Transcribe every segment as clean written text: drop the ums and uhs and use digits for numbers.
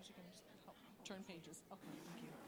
you can just help turn pages. Okay, thank you.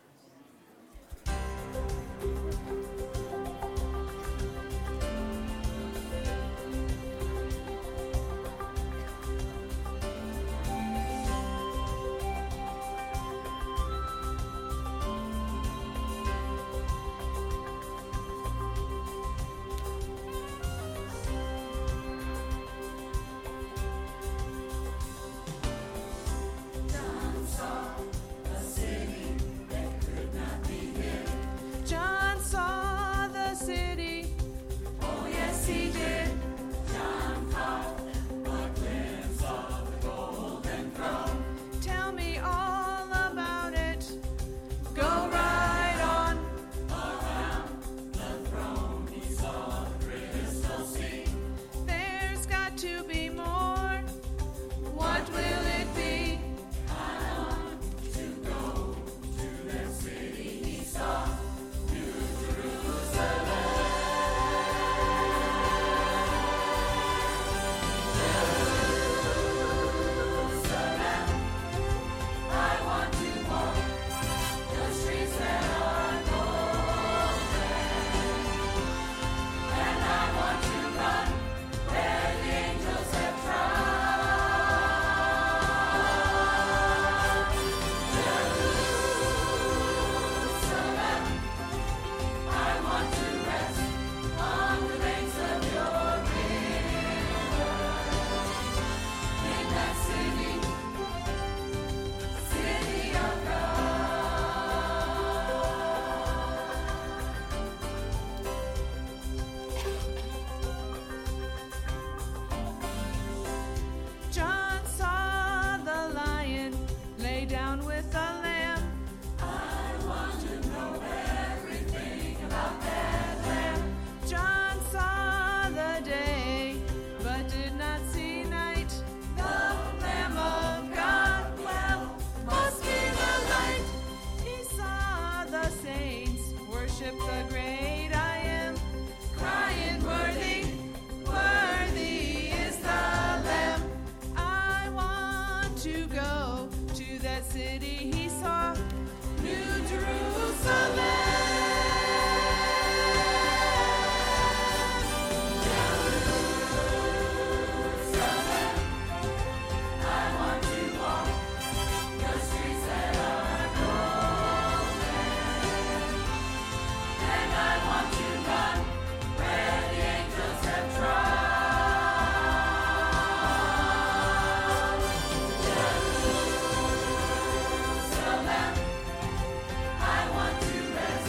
John saw the city. Oh, yes, he did. John caught a glimpse of the golden throne. Tell me all about it. Go right on. Around the throne he saw the crystal sea. There's got to be more. What will it be? I want to go to that city he saw. John saw the lion lay down with the lamb. I want to know everything about that lamb. John saw the day, but did not see night. The Lamb of God, well, must be the light. He saw the saints worship the great I am, crying, worthy, worthy is the Lamb. I want to go to that city he saw, New Jerusalem. I want to walk the streets that are golden, and I want to run where the angels have trod. Jerusalem, I want to rest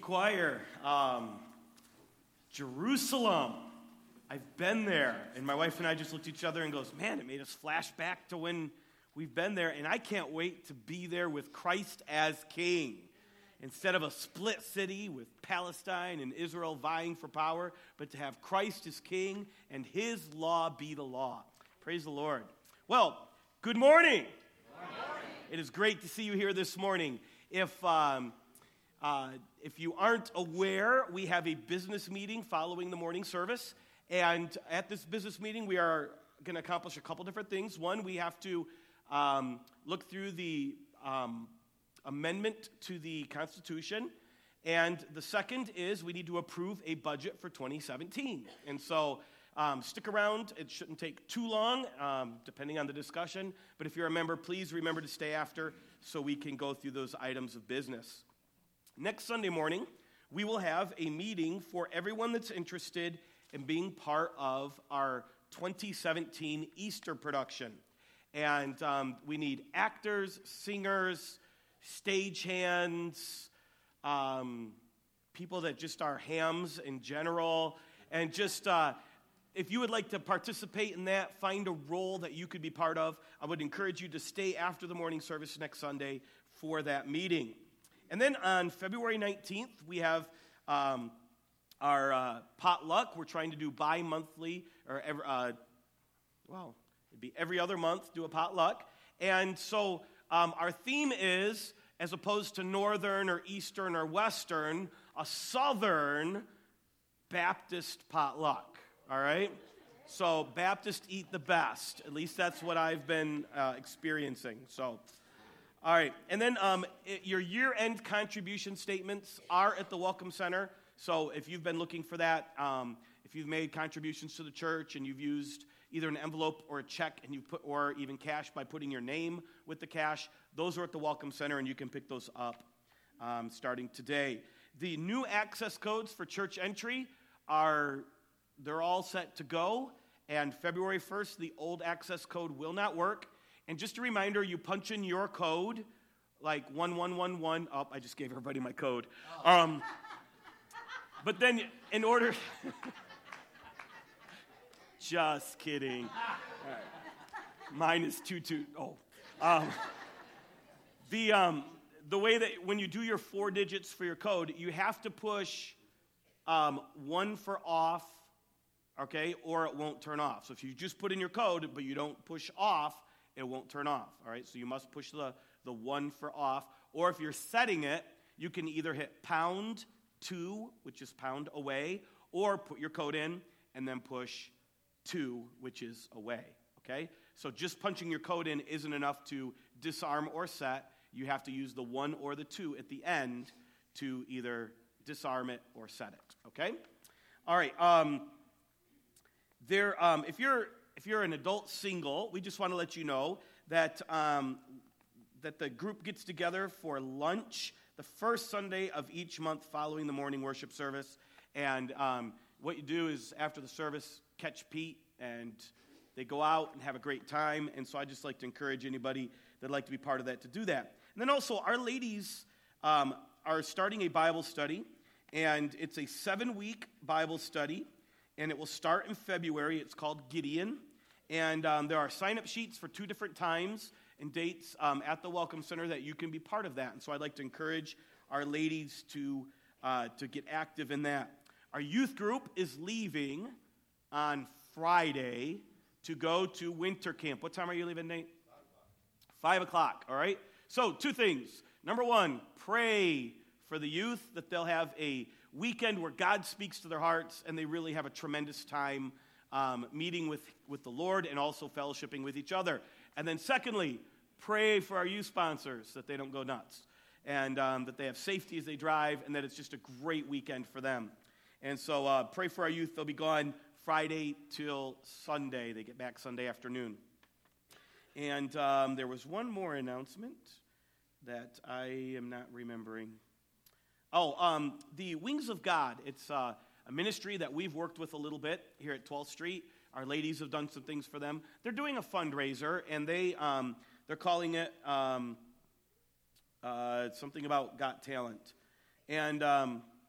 choir. Jerusalem. I've been there. And my wife and I just looked at each other and goes, man, it made us flash back to when we've been there. And I can't wait to be there with Christ as King. Instead of a split city with Palestine and Israel vying for power, but to have Christ as King and his law be the law. Praise the Lord. Well, good morning. Good morning. It is great to see you here this morning. If you aren't aware, we have a business meeting following the morning service. And at this business meeting, we are going to accomplish a couple different things. One, we have to look through the amendment to the Constitution. And the second is we need to approve a budget for 2017. And so stick around. It shouldn't take too long, depending on the discussion. But if you're a member, please remember to stay after so we can go through those items of business. Next Sunday morning, we will have a meeting for everyone that's interested in being part of our 2017 Easter production. And we need actors, singers, stagehands, people that just are hams in general. And just if you would like to participate in that, find a role that you could be part of, I would encourage you to stay after the morning service next Sunday for that meeting. And then on February 19th, we have our potluck. We're trying to do bi-monthly, or it'd be every other month, do a potluck. And so our theme is, as opposed to Northern or Eastern or Western, a Southern Baptist potluck, all right? So Baptists eat the best. At least that's what I've been experiencing, so... All right, and then your year-end contribution statements are at the Welcome Center. So if you've been looking for that, if you've made contributions to the church and you've used either an envelope or a check and you've put, or even cash by putting your name with the cash, those are at the Welcome Center and you can pick those up starting today. The new access codes for church entry they're all set to go. And February 1st, the old access code will not work. And just a reminder, you punch in your code, like 1111. Oh, I just gave everybody my code. But then in order... Just kidding. All right. Mine is 220. The way that when you do your 4 digits for your code, you have to push 1 for off, okay, or it won't turn off. So if you just put in your code, but you don't push off, it won't turn off, all right? So you must push the 1 for off. Or if you're setting it, you can either hit pound 2, which is pound away, or put your code in and then push 2, which is away, okay? So just punching your code in isn't enough to disarm or set. You have to use the 1 or the 2 at the end to either disarm it or set it, okay? All right, if you're an adult single, we just want to let you know that that the group gets together for lunch the first Sunday of each month following the morning worship service. And what you do is after the service, catch Pete, and they go out and have a great time. And so I just like to encourage anybody that'd like to be part of that to do that. And then also, our ladies are starting a Bible study, and it's a 7-week Bible study. And it will start in February. It's called Gideon. And there are sign-up sheets for 2 different times and dates at the Welcome Center that you can be part of that. And so I'd like to encourage our ladies to get active in that. Our youth group is leaving on Friday to go to winter camp. What time are you leaving, Nate? 5 o'clock, all right? So 2 things. Number 1, pray for the youth that they'll have a weekend where God speaks to their hearts and they really have a tremendous time meeting with the Lord and also fellowshipping with each other. And then secondly, pray for our youth sponsors that they don't go nuts and that they have safety as they drive and that it's just a great weekend for them. And so pray for our youth. They'll be gone Friday till Sunday. They get back Sunday afternoon. And there was one more announcement that I am not remembering. The Wings of God. It's a ministry that we've worked with a little bit here at 12th Street. Our ladies have done some things for them. They're doing a fundraiser, and they're calling it something about Got Talent. And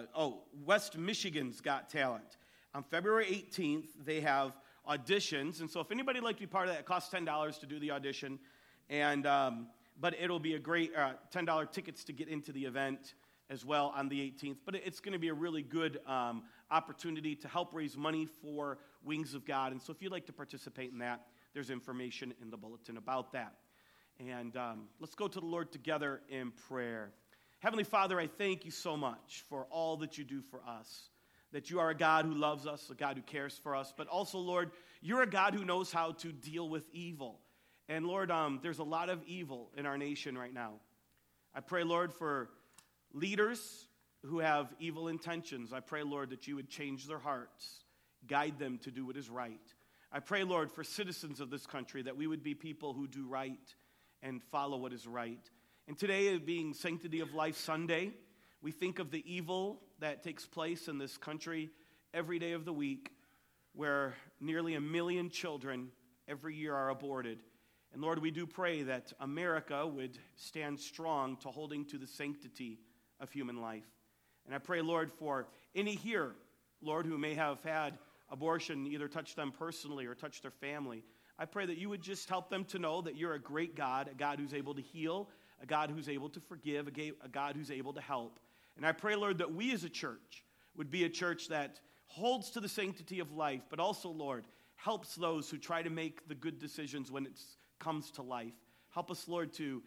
West Michigan's Got Talent. On February 18th, they have auditions, and so if anybody would like to be part of that, it costs $10 to do the audition, and but it'll be a great $10 tickets to get into the event as well on the 18th. But it's going to be a really good opportunity to help raise money for Wings of God, and so if you'd like to participate in that, there's information in the bulletin about that. And let's go to the Lord together in prayer. Heavenly Father, I thank you so much for all that you do for us, that you are a God who loves us, a God who cares for us, but also, Lord, you're a God who knows how to deal with evil. And, Lord, there's a lot of evil in our nation right now. I pray, Lord, for leaders who have evil intentions. I pray, Lord, that you would change their hearts, guide them to do what is right. I pray, Lord, for citizens of this country, that we would be people who do right and follow what is right. And today, being Sanctity of Life Sunday, we think of the evil that takes place in this country every day of the week, where nearly 1 million children every year are aborted. And Lord, we do pray that America would stand strong to holding to the sanctity of human life. And I pray, Lord, for any here, Lord, who may have had abortion either touch them personally or touch their family, I pray that you would just help them to know that you're a great God, a God who's able to heal, a God who's able to forgive, a God who's able to help. And I pray, Lord, that we as a church would be a church that holds to the sanctity of life, but also, Lord, helps those who try to make the good decisions when it comes to life. Help us, Lord, to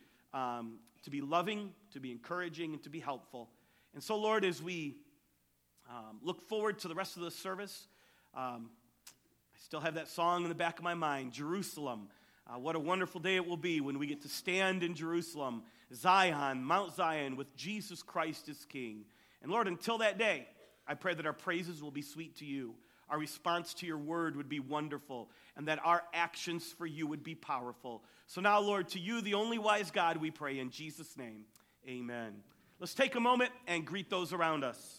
be loving, to be encouraging, and to be helpful. And so, Lord, as we look forward to the rest of the service, I still have that song in the back of my mind, Jerusalem. What a wonderful day it will be when we get to stand in Jerusalem, Zion, Mount Zion, with Jesus Christ as King. And Lord, until that day, I pray that our praises will be sweet to you, our response to your word would be wonderful, and that our actions for you would be powerful. So now, Lord, to you, the only wise God, we pray in Jesus' name, amen. Let's take a moment and greet those around us.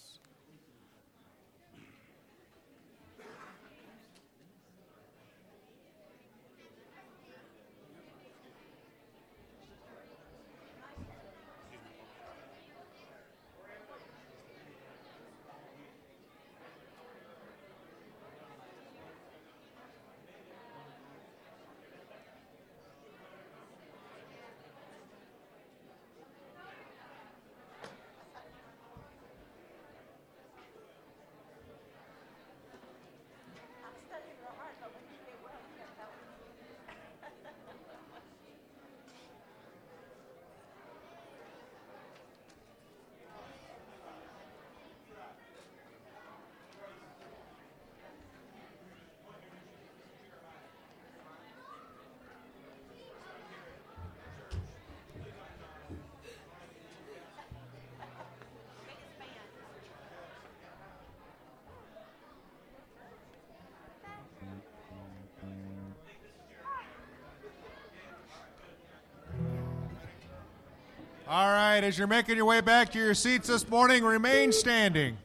All right, as you're making your way back to your seats this morning, remain standing.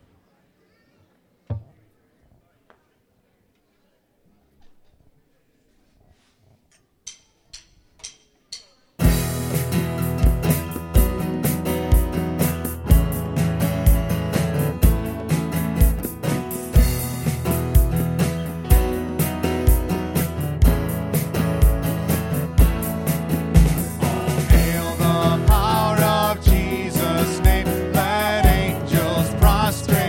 Prostrate.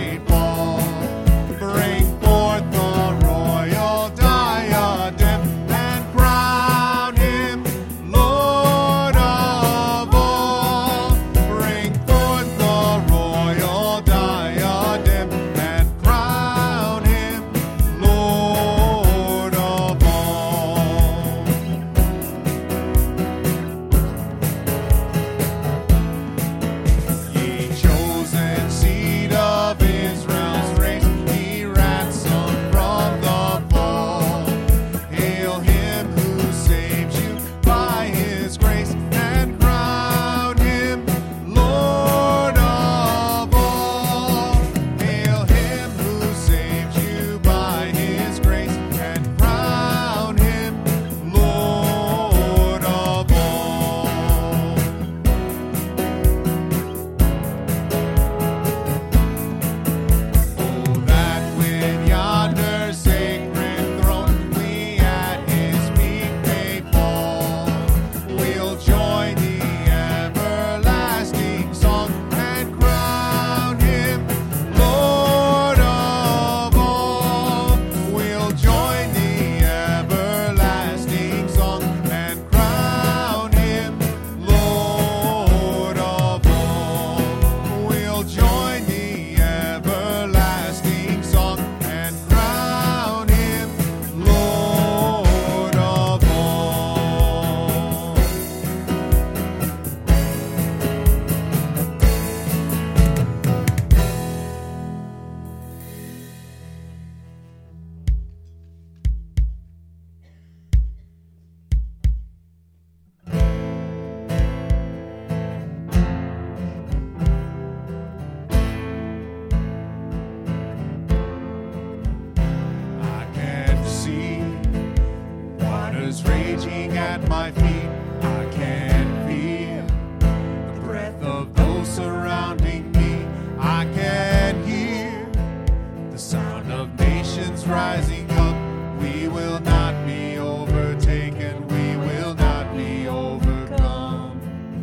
is raging at my feet. I can feel the breath of those surrounding me. I can hear the sound of nations rising up. We will not be overtaken. We will not be overcome.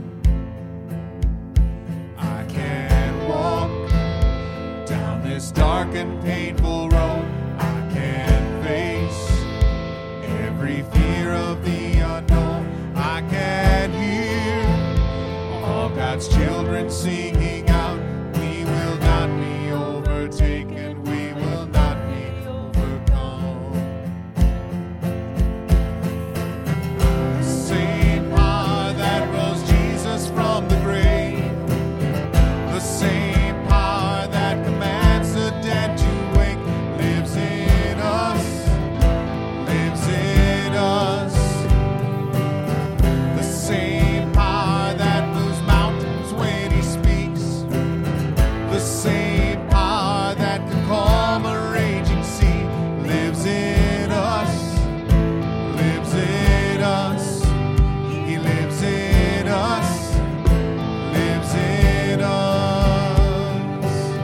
I can walk down this dark and painful road. I can face every fear of the unknown. I can hear all God's children singing out. We will not be overtaken. We will not be overcome. The same power that rose Jesus from the grave, the same power that commands the dead to wake, lives in us, lives in us. The same power that moves mountains when he speaks, the same power that can calm a raging sea, lives in us, lives in us. He lives in us, lives in us.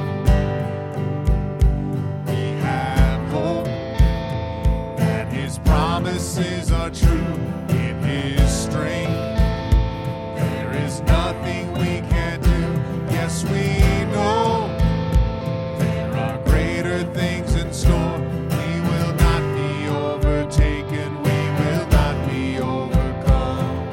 We have hope that his promises are true. In his strength there is nothing we can't do. Yes, we know there are greater things in store. We will not be overtaken. We will not be overcome.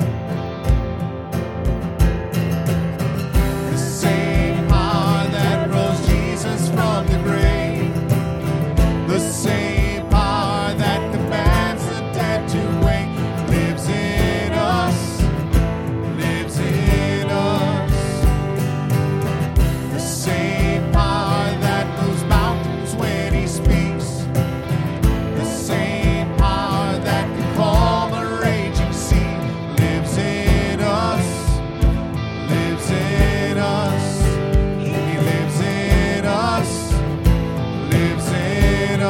The same power that rose Jesus from the grave, the same power that commands the dead to wake, lives in us, lives in us. The same power that moves mountains when he speaks, the same power that can calm a raging sea, lives in us, lives in us. He lives in us, lives in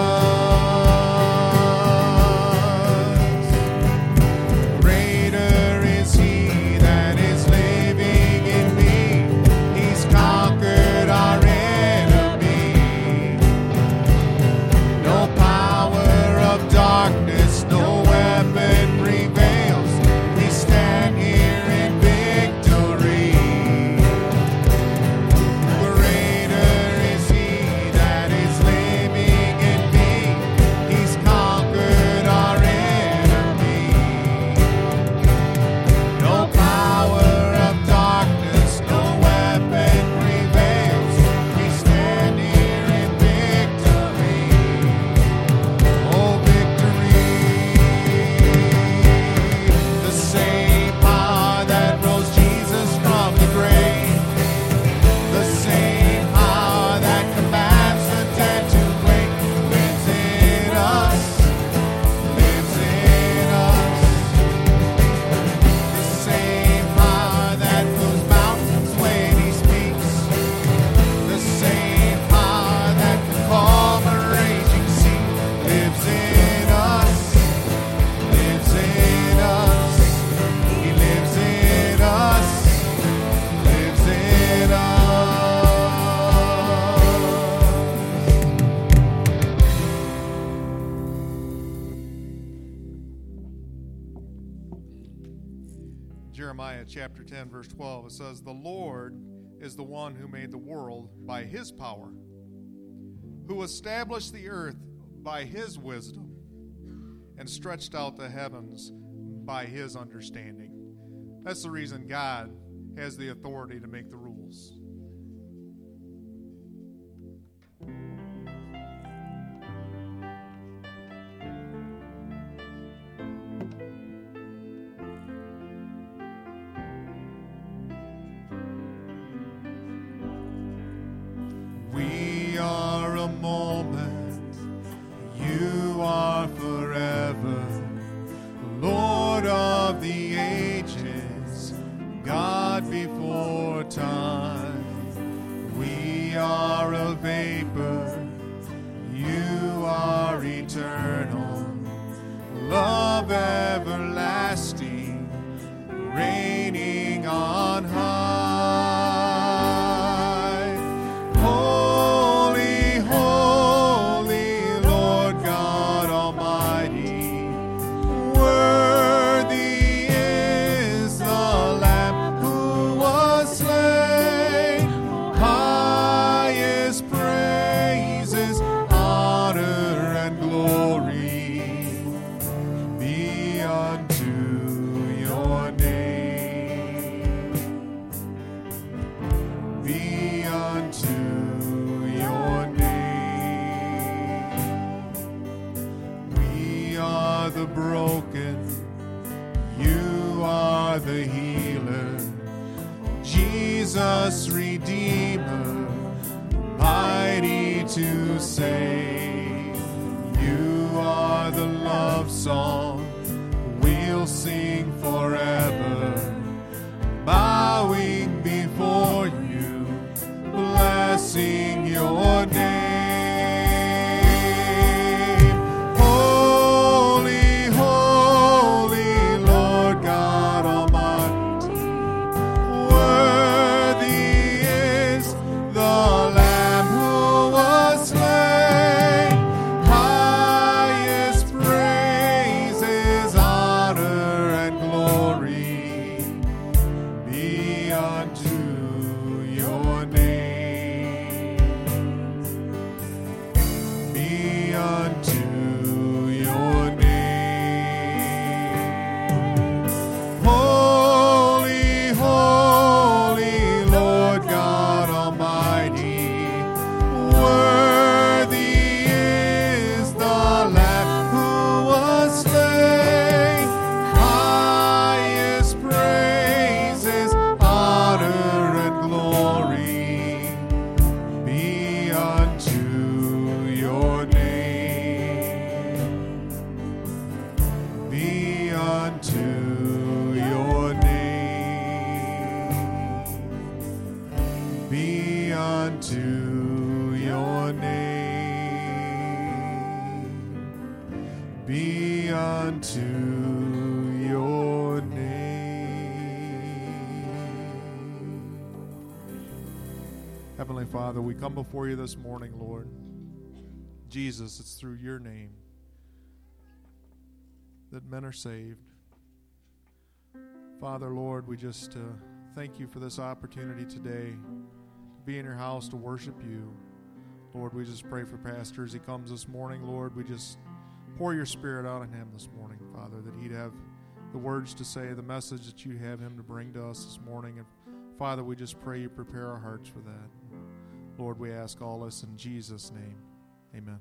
us. Greater is he that is living in me. He's conquered our enemy. No power of darkness, no weapon prevails. We stand here in victory. Greater is he that is living in me. He's conquered our enemy. No power of darkness, no weapon prevails. We stand here in victory. Oh, victory. The same power that rose Jesus from the grave, the same power that commands the dead to wake, lives in us, lives in us. The same power that moves mountains when he speaks, the same power that can calm a raging sea, lives in us, lives in us. He lives in us, lives in us. Jeremiah chapter 10, verse 12, it says, "The Lord is the one who made the world by his power, who established the earth by his wisdom, and stretched out the heavens by his understanding." That's the reason God has the authority to make the rules. We are a moment, you are forever, Lord of the ages, God before time. We are a vapor, you are eternal, love everlasting, reigning on high. Holy, holy, Lord God Almighty, worthy is the Lamb who was slain. Highest praises, honor, and glory be unto your name. Be unto your name. We are the broken, you are the healer, Jesus Redeemer, mighty to save. You are the love song we'll sing forever, bowing before you, blessing your name. Holy, holy, Lord God Almighty, worthy is the Lamb who was slain. Highest praises, honor, and glory be unto your name. Be unto your name. Holy, holy, Lord God Almighty, worthy is the Lamb who was slain. Highest praises, honor, and glory be unto your name. Be unto your name. Be unto your name. Be unto your name. Heavenly Father, we come before you this morning, Lord. Jesus, it's through your name that men are saved. Father, Lord, we just thank you for this opportunity today to be in your house to worship you. Lord, we just pray for Pastor as he comes this morning. Lord, we just pour your Spirit out on him this morning, Father, that he'd have the words to say, the message that you have him to bring to us this morning. And Father, we just pray you prepare our hearts for that. Lord, we ask all this in Jesus' name. Amen.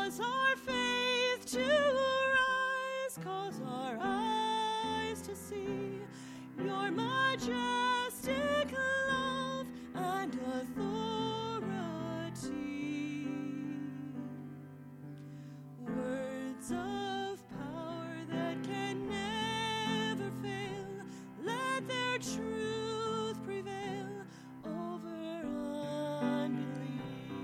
Cause our faith to rise, cause our eyes to see your majestic love and authority. Words of power that can never fail, let their truth prevail over unbelief.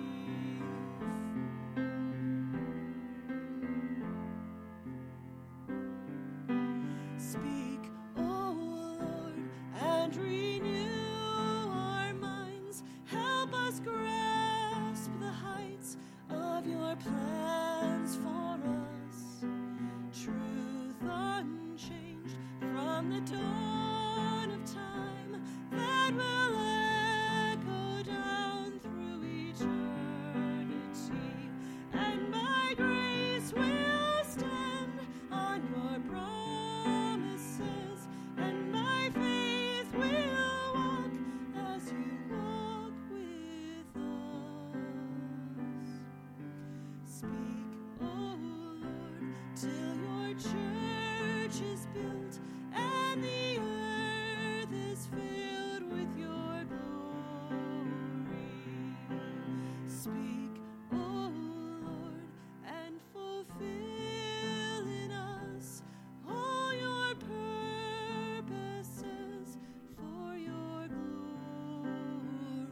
Speak, O Lord, and renew our minds. Help us grasp the heights of your plans for us. Truth unchanged from the dawn of time that will echo down through eternity. And by grace we'll stand on your promises, and by faith we'll walk as you walk with us. Speak, O Lord, till your church is built and the earth is filled with your glory. Speak, O Lord, and fulfill in us all your purposes for your glory.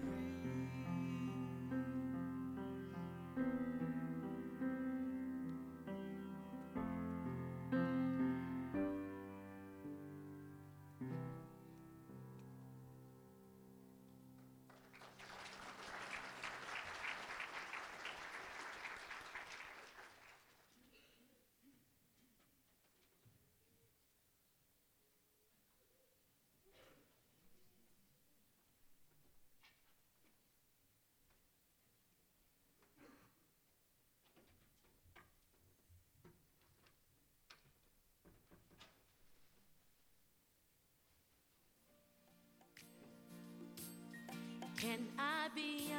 Can I be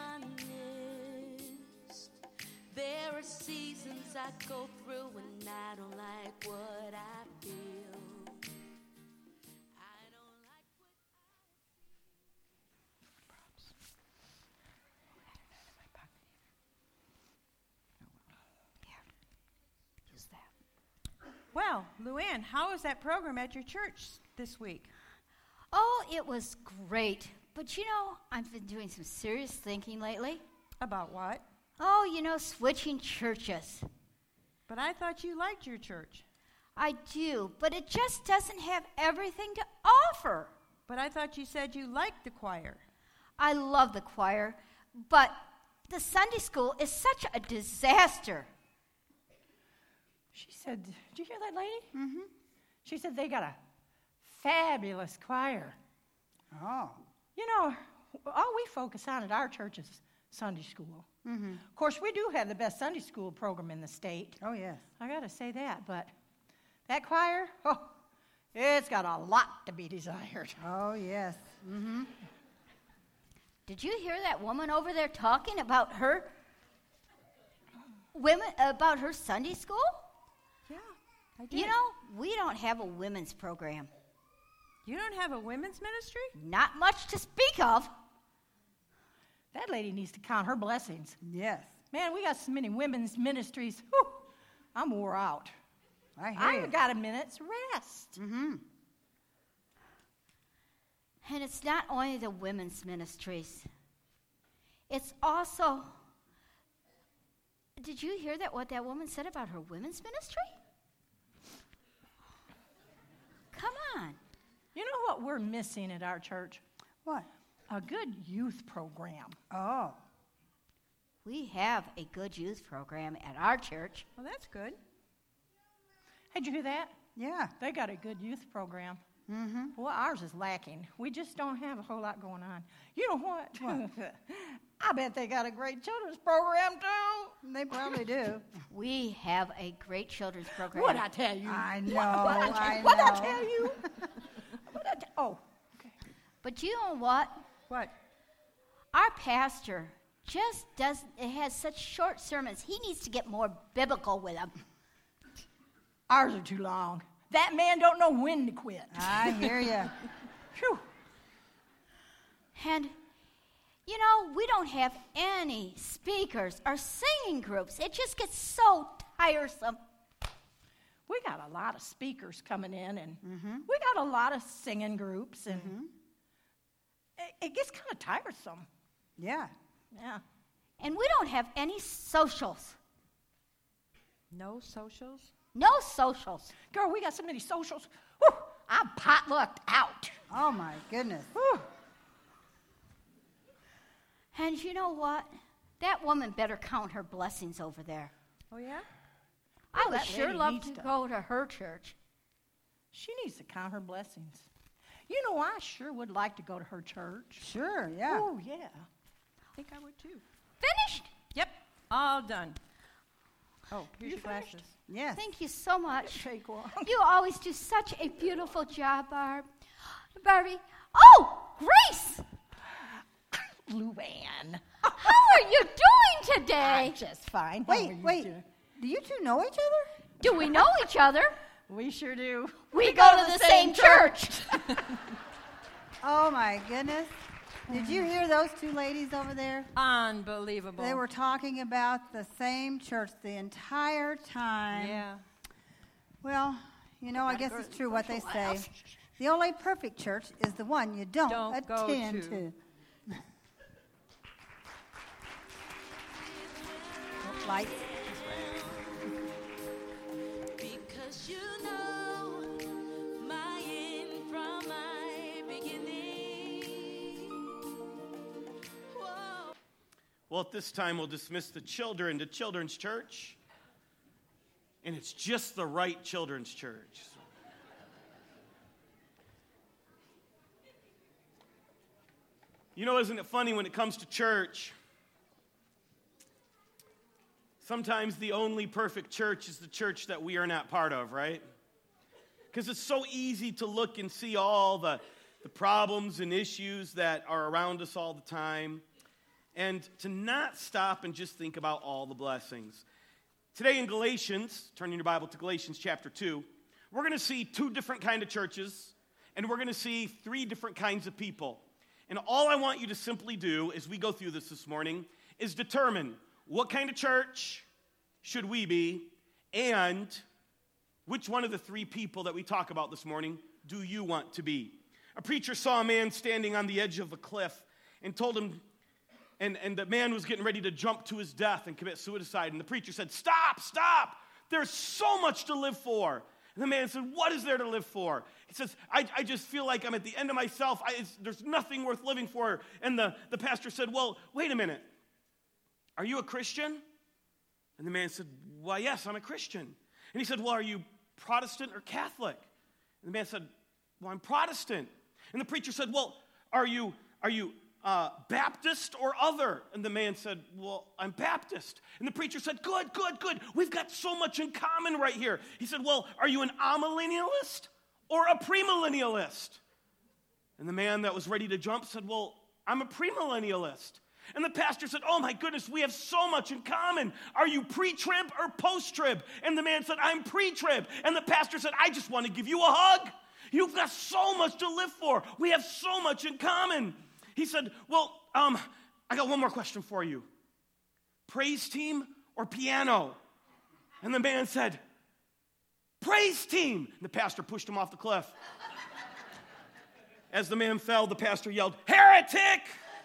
honest? There are seasons I go through and I don't like what I feel. I don't like what Well, Luann, how was that program at your church this week? Oh, it was great. But you know, I've been doing some serious thinking lately. About what? Oh, you know, switching churches. But I thought you liked your church. I do, but it just doesn't have everything to offer. But I thought you said you liked the choir. I love the choir, but the Sunday school is such a disaster. She said, did you hear that lady? Mm-hmm. She said they got a fabulous choir. Oh. You know, all we focus on at our church is Sunday school. Mm-hmm. Of course, we do have the best Sunday school program in the state. Oh, yes. I got to say that, but that choir, oh, it's got a lot to be desired. Oh, yes. Mm-hmm. Did you hear that woman over there talking about her Sunday school? Yeah, I did. You know, we don't have a women's program. You don't have a women's ministry? Not much to speak of. That lady needs to count her blessings. Yes. Man, we got so many women's ministries. Whew, I'm wore out. I hear I you. got a minute's rest. Mm-hmm. And it's not only the women's ministries. It's also... Did you hear what that woman said about her women's ministry? Come on. You know what we're missing at our church? What? A good youth program. Oh. We have a good youth program at our church. Well, that's good. Hey, did you hear that? Yeah. They got a good youth program. Mm-hmm. Well, ours is lacking. We just don't have a whole lot going on. You know what? What? I bet they got a great children's program, too. They probably do. We have a great children's program. What'd I tell you? I know, What'd I I know. tell you? Oh, okay. But you know what? What? Our pastor it has such short sermons. He needs to get more biblical with them. Ours are too long. That man don't know when to quit. I hear you. Phew. And, we don't have any speakers or singing groups. It just gets so tiresome. We got a lot of speakers coming in, and we got a lot of singing groups, and it gets kind of tiresome. Yeah. Yeah. And we don't have any socials. No socials? No socials. Girl, we got so many socials. Whew, I'm potlucked out. Oh, my goodness. Whew. And you know what? That woman better count her blessings over there. Oh, yeah? I would that sure lady love needs to to. go to her church. She needs to count her blessings. I sure would like to go to her church. Sure, yeah. Oh, yeah. I think I would too. Finished? Yep, all done. Oh, here's You your glasses. finished? Yes. Thank you so much. Take one. You always do such a beautiful job, Barb. Barbie. Oh, Grace! Luann. How are you doing today? Just fine. How are you Wait. doing? Do you two know each other? Do we know each other? We sure do. We go to the same church. Oh, my goodness. Did you hear those two ladies over there? Unbelievable. They were talking about the same church the entire time. Yeah. Well, I guess it's true what they say. The only perfect church is the one you don't go attend to. to. Lights. Because my end from my beginning. Whoa. Well, at this time, we'll dismiss the children to Children's Church. And it's just the right Children's Church. Isn't it funny when it comes to church? Sometimes the only perfect church is the church that we are not part of, right? Because it's so easy to look and see all the problems and issues that are around us all the time, and to not stop and just think about all the blessings. Today in Galatians, turning your Bible to Galatians chapter 2, we're going to see two different kinds of churches, and we're going to see three different kinds of people. And all I want you to simply do as we go through this morning is determine what kind of church should we be, and which one of the three people that we talk about this morning do you want to be? A preacher saw a man standing on the edge of a cliff and told him, and the man was getting ready to jump to his death and commit suicide. And the preacher said, Stop! There's so much to live for. And the man said, what is there to live for? He says, I just feel like I'm at the end of myself. There's nothing worth living for. And the pastor said, well, wait a minute. Are you a Christian? And the man said, why, yes, I'm a Christian. And he said, well, are you Protestant or Catholic? And the man said, well, I'm Protestant. And the preacher said, well, are you Baptist or other? And the man said, well, I'm Baptist. And the preacher said, good. We've got so much in common right here. He said, well, are you an amillennialist or a premillennialist? And the man that was ready to jump said, well, I'm a premillennialist. And the pastor said, oh my goodness, we have so much in common. Are you pre-trib or post-trib? And the man said, I'm pre-trib. And the pastor said, I just want to give you a hug. You've got so much to live for. We have so much in common. He said, well, I got one more question for you. Praise team or piano? And the man said, praise team. And the pastor pushed him off the cliff. As the man fell, the pastor yelled, heretic!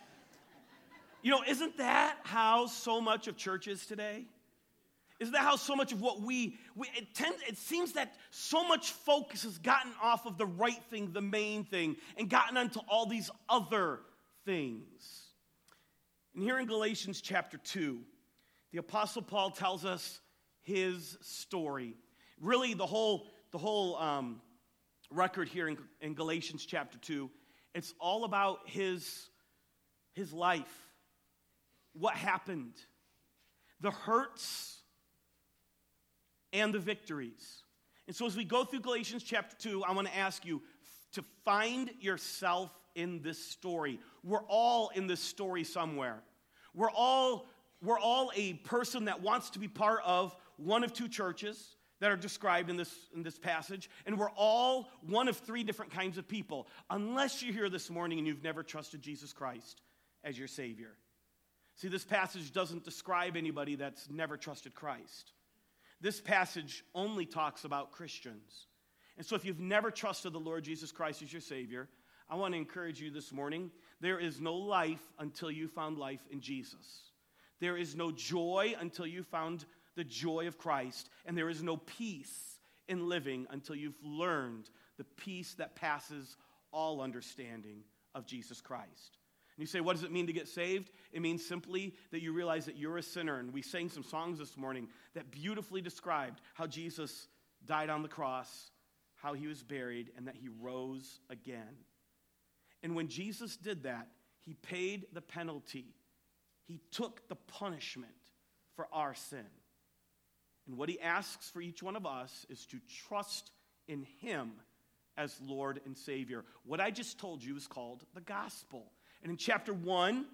Isn't that how so much of church is today? Isn't that how so much of what it seems that so much focus has gotten off of the right thing, the main thing, and gotten onto all these other things. And here in Galatians chapter 2, the Apostle Paul tells us his story. Really, the whole record here in Galatians chapter 2, it's all about his life. What happened, the hurts, and the victories. And so as we go through Galatians chapter 2, I want to ask you to find yourself in this story. We're all in this story somewhere. We're all a person that wants to be part of one of two churches that are described in this passage, and we're all one of three different kinds of people, unless you're here this morning and you've never trusted Jesus Christ as your Savior. See, this passage doesn't describe anybody that's never trusted Christ. This passage only talks about Christians. And so if you've never trusted the Lord Jesus Christ as your Savior, I want to encourage you this morning, there is no life until you found life in Jesus. There is no joy until you found the joy of Christ, and there is no peace in living until you've learned the peace that passes all understanding of Jesus Christ. And you say, what does it mean to get saved? It means simply that you realize that you're a sinner. And we sang some songs this morning that beautifully described how Jesus died on the cross, how he was buried, and that he rose again. And when Jesus did that, he paid the penalty. He took the punishment for our sin. And what he asks for each one of us is to trust in him as Lord and Savior. What I just told you is called the gospel. And in chapter 1,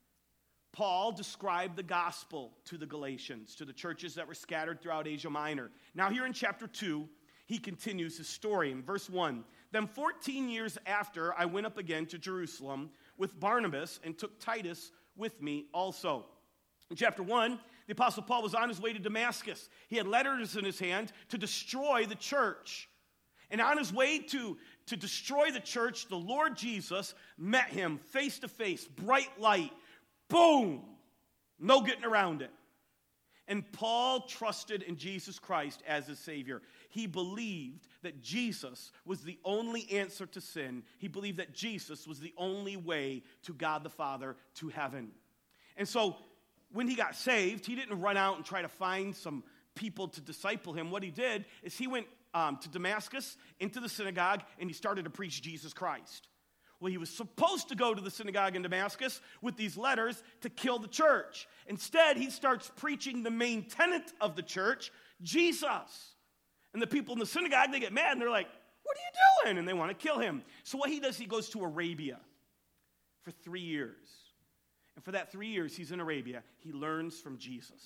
Paul described the gospel to the Galatians, to the churches that were scattered throughout Asia Minor. Now here in chapter 2, he continues his story. In verse 1, then 14 years after, I went up again to Jerusalem with Barnabas and took Titus with me also. In chapter 1, the Apostle Paul was on his way to Damascus. He had letters in his hand to destroy the church. And on his way to destroy the church, the Lord Jesus met him face to face, bright light, boom, no getting around it. And Paul trusted in Jesus Christ as his Savior. He believed that Jesus was the only answer to sin. He believed that Jesus was the only way to God the Father, to heaven. And so when he got saved, he didn't run out and try to find some people to disciple him. What he did is he went to Damascus, into the synagogue, and he started to preach Jesus Christ. Well, he was supposed to go to the synagogue in Damascus with these letters to kill the church. Instead, he starts preaching the main tenet of the church, Jesus. And the people in the synagogue, they get mad, and they're like, what are you doing? And they want to kill him. So what he does, he goes to Arabia for 3 years. And for that 3 years he's in Arabia, he learns from Jesus.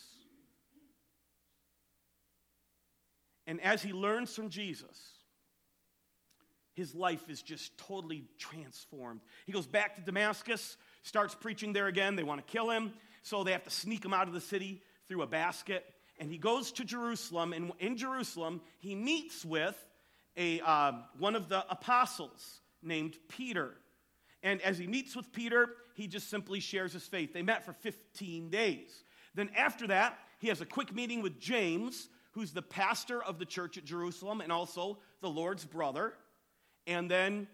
And as he learns from Jesus, his life is just totally transformed. He goes back to Damascus, starts preaching there again. They want to kill him, so they have to sneak him out of the city through a basket. And he goes to Jerusalem, and in Jerusalem, he meets with one of the apostles named Peter. And as he meets with Peter, he just simply shares his faith. They met for 15 days. Then after that, he has a quick meeting with James, who's the pastor of the church at Jerusalem and also the Lord's brother. And then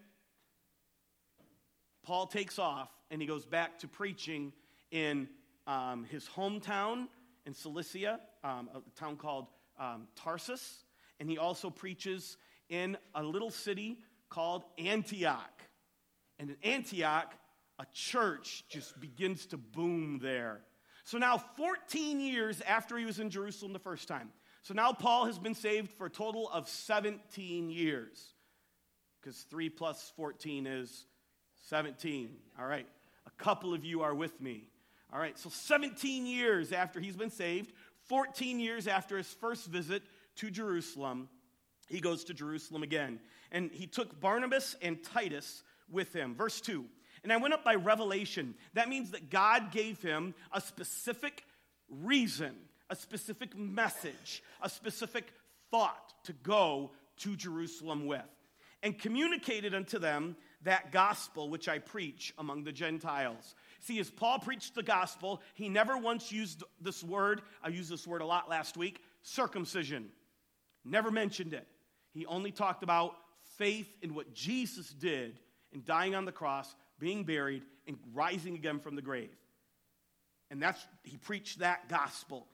Paul takes off, and he goes back to preaching in his hometown in Cilicia, a town called Tarsus. And he also preaches in a little city called Antioch. And in Antioch, a church just begins to boom there. So now 14 years after he was in Jerusalem the first time. So now Paul has been saved for a total of 17 years. Because 3 plus 14 is 17. All right. A couple of you are with me. All right. So 17 years after he's been saved, 14 years after his first visit to Jerusalem, he goes to Jerusalem again. And he took Barnabas and Titus with him. Verse 2. And I went up by revelation. That means that God gave him a specific reason, a specific message, a specific thought to go to Jerusalem with, and communicated unto them that gospel which I preach among the Gentiles. See, as Paul preached the gospel, he never once used this word, I used this word a lot last week, circumcision. Never mentioned it. He only talked about faith in what Jesus did in dying on the cross, being buried, and rising again from the grave. And he preached that gospel.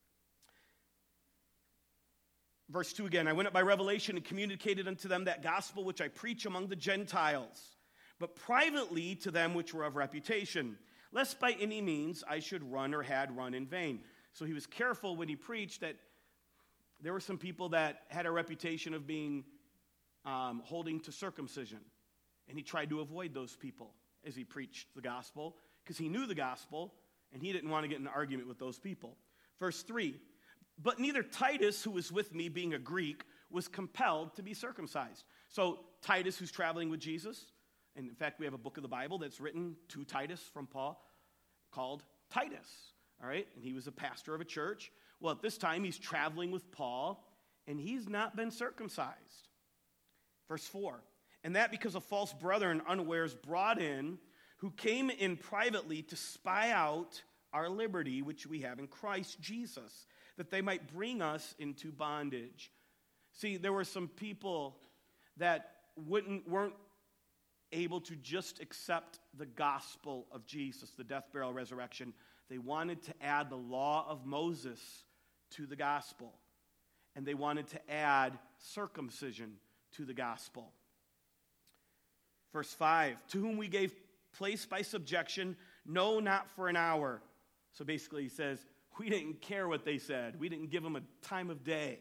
Verse 2 again, I went up by revelation and communicated unto them that gospel which I preach among the Gentiles, but privately to them which were of reputation, lest by any means I should run or had run in vain. So he was careful when he preached that there were some people that had a reputation of being holding to circumcision. And he tried to avoid those people as he preached the gospel, because he knew the gospel, And he didn't want to get in an argument with those people. Verse 3, but neither Titus, who was with me, being a Greek, was compelled to be circumcised. So Titus, who's traveling with Jesus, and in fact, we have a book of the Bible that's written to Titus from Paul called Titus, all right? And he was a pastor of a church. Well, at this time, he's traveling with Paul, and he's not been circumcised. Verse 4, and that because of false brethren unawares brought in, who came in privately to spy out our liberty, which we have in Christ Jesus, that they might bring us into bondage. See, there were some people that weren't able to just accept the gospel of Jesus, the death, burial, resurrection. They wanted to add the law of Moses to the gospel. And they wanted to add circumcision to the gospel. Verse 5, to whom we gave place by subjection, no, not for an hour. So basically he says, we didn't care what they said. We didn't give them a time of day.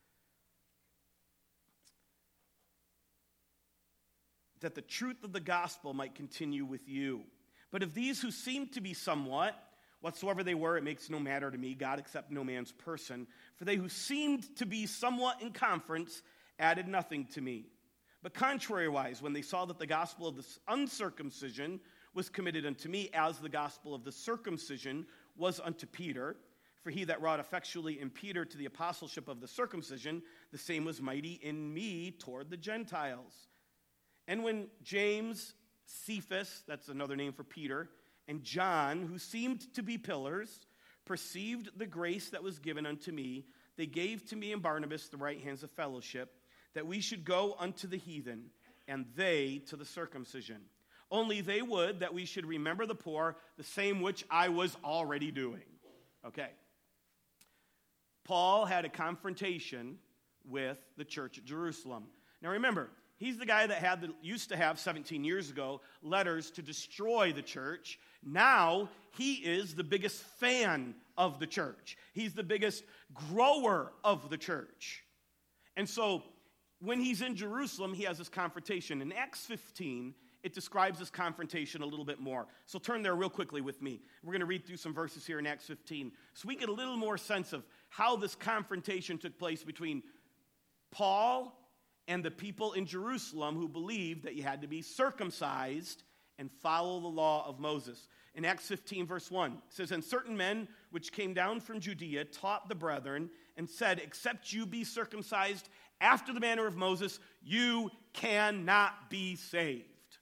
That the truth of the gospel might continue with you. But of these who seemed to be somewhat, whatsoever they were, it makes no matter to me, God accept no man's person. For they who seemed to be somewhat in conference added nothing to me. But contrariwise, when they saw that the gospel of the uncircumcision was committed unto me, as the gospel of the circumcision was unto Peter, for he that wrought effectually in Peter to the apostleship of the circumcision, the same was mighty in me toward the Gentiles. And when James, Cephas, that's another name for Peter, and John, who seemed to be pillars, perceived the grace that was given unto me, they gave to me and Barnabas the right hands of fellowship, that we should go unto the heathen, and they to the circumcision. Only they would that we should remember the poor, the same which I was already doing. Okay. Paul had a confrontation with the church at Jerusalem. Now remember, he's the guy that used to have 17 years ago letters to destroy the church. Now he is the biggest fan of the church. He's the biggest grower of the church. And so when he's in Jerusalem, he has this confrontation. In Acts 15, it describes this confrontation a little bit more. So turn there real quickly with me. We're going to read through some verses here in Acts 15 so we get a little more sense of how this confrontation took place between Paul and the people in Jerusalem who believed that you had to be circumcised and follow the law of Moses. In Acts 15, verse 1, it says, and certain men which came down from Judea taught the brethren and said, except you be circumcised after the manner of Moses, you cannot be saved.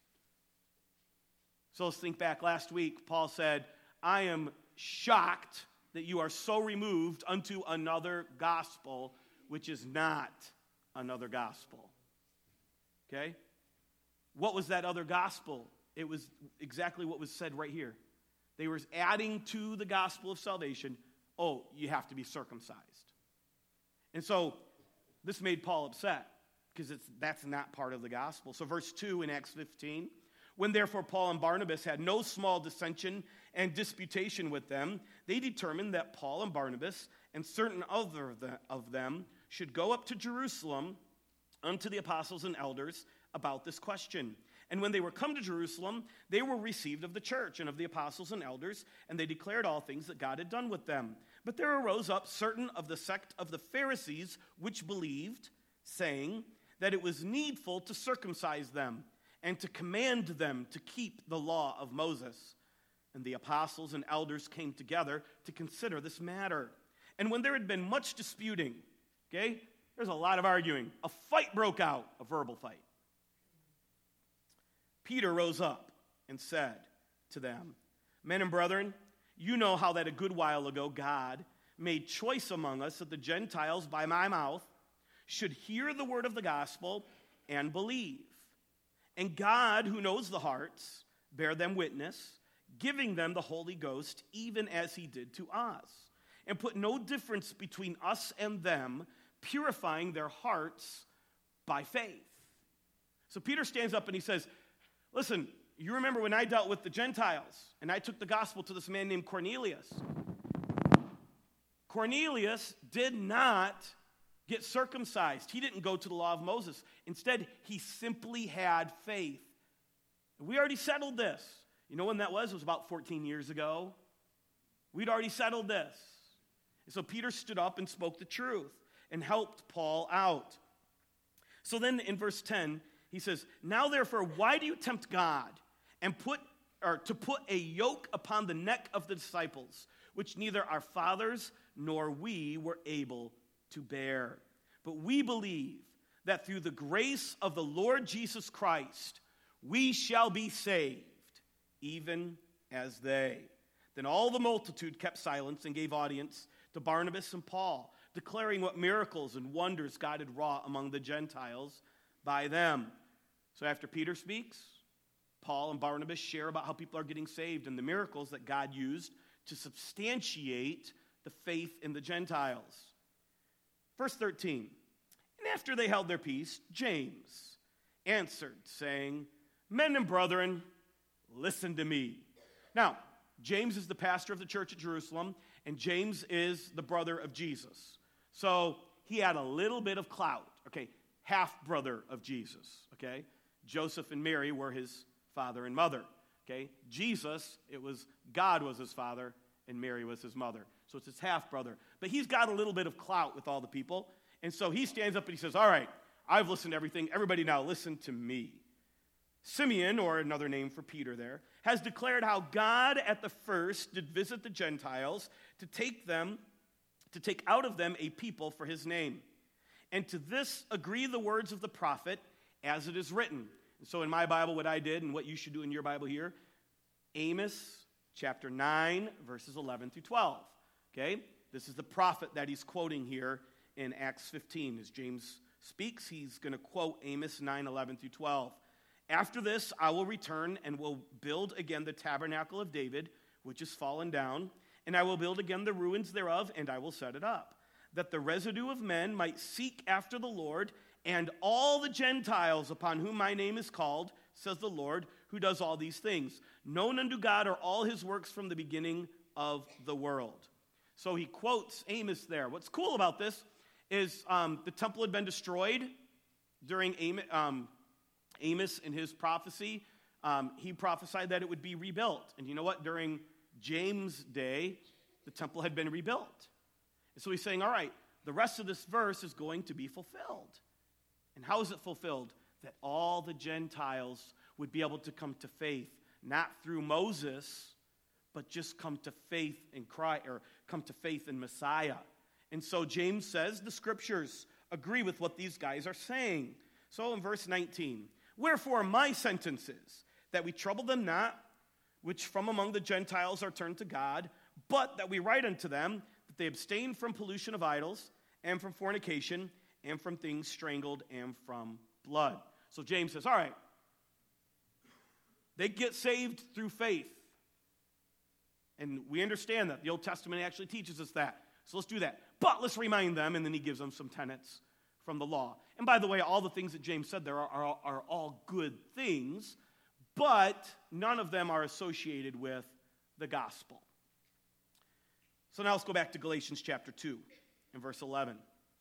So let's think back last week. Paul said, I am shocked that you are so removed unto another gospel, which is not another gospel. Okay? What was that other gospel? It was exactly what was said right here. They were adding to the gospel of salvation, oh, you have to be circumcised. And so this made Paul upset because that's not part of the gospel. So verse 2 in Acts 15, when therefore Paul and Barnabas had no small dissension and disputation with them, they determined that Paul and Barnabas and certain other of them should go up to Jerusalem unto the apostles and elders about this question. And when they were come to Jerusalem, they were received of the church and of the apostles and elders, and they declared all things that God had done with them. But there arose up certain of the sect of the Pharisees which believed, saying that it was needful to circumcise them and to command them to keep the law of Moses. And the apostles and elders came together to consider this matter. And when there had been much disputing, okay, there's a lot of arguing, a fight broke out, a verbal fight. Peter rose up and said to them, men and brethren, you know how that a good while ago God made choice among us that the Gentiles by my mouth should hear the word of the gospel and believe. And God, who knows the hearts, bear them witness, giving them the Holy Ghost, even as he did to us, and put no difference between us and them, purifying their hearts by faith. So Peter stands up and he says, listen, you remember when I dealt with the Gentiles and I took the gospel to this man named Cornelius. Cornelius did not get circumcised. He didn't go to the law of Moses. Instead, he simply had faith. And we already settled this. You know when that was? It was about 14 years ago. We'd already settled this. And so Peter stood up and spoke the truth and helped Paul out. So then in verse 10, he says, "Now therefore, why do you tempt God and to put a yoke upon the neck of the disciples, which neither our fathers nor we were able to bear? But we believe that through the grace of the Lord Jesus Christ, we shall be saved, even as they." Then all the multitude kept silence and gave audience to Barnabas and Paul, declaring what miracles and wonders God had wrought among the Gentiles by them. So after Peter speaks, Paul and Barnabas share about how people are getting saved and the miracles that God used to substantiate the faith in the Gentiles. Verse 13, "And after they held their peace, James answered, saying, 'Men and brethren, listen to me.'" Now, James is the pastor of the church at Jerusalem, and James is the brother of Jesus. So he had a little bit of clout, okay? Half-brother of Jesus, okay? Joseph and Mary were his father and mother, okay? Jesus, God was his father, and Mary was his mother. So it's his half-brother. But he's got a little bit of clout with all the people. And so he stands up and he says, "All right, I've listened to everything. Everybody now listen to me. Simeon," or another name for Peter there, "has declared how God at the first did visit the Gentiles to take out of them a people for his name. And to this agree the words of the prophet, as it is written." And so in my Bible, what I did, and what you should do in your Bible here, Amos chapter 9, verses 11 through 12. Okay? This is the prophet that he's quoting here in Acts 15. As James speaks, he's going to quote Amos 9, 11 through 12. "After this, I will return and will build again the tabernacle of David, which is fallen down, and I will build again the ruins thereof, and I will set it up, that the residue of men might seek after the Lord, and all the Gentiles upon whom my name is called, says the Lord, who does all these things. Known unto God are all his works from the beginning of the world." So he quotes Amos there. What's cool about this is the temple had been destroyed during Amos in his prophecy. He prophesied that it would be rebuilt. And you know what? During James' day, the temple had been rebuilt. And so he's saying, all right, the rest of this verse is going to be fulfilled. And how is it fulfilled? That all the Gentiles would be able to come to faith, not through Moses, but just come to faith in Christ, or come to faith in Messiah. And so James says the scriptures agree with what these guys are saying. So in verse 19, "Wherefore my sentence is that we trouble them not, which from among the Gentiles are turned to God, but that we write unto them that they abstain from pollution of idols, and from fornication, and from things strangled, and from blood." So James says, all right, they get saved through faith. And we understand that. The Old Testament actually teaches us that. So let's do that. But let's remind them, and then he gives them some tenets from the law. And by the way, all the things that James said there are all good things, but none of them are associated with the gospel. So now let's go back to Galatians chapter 2 and verse 11.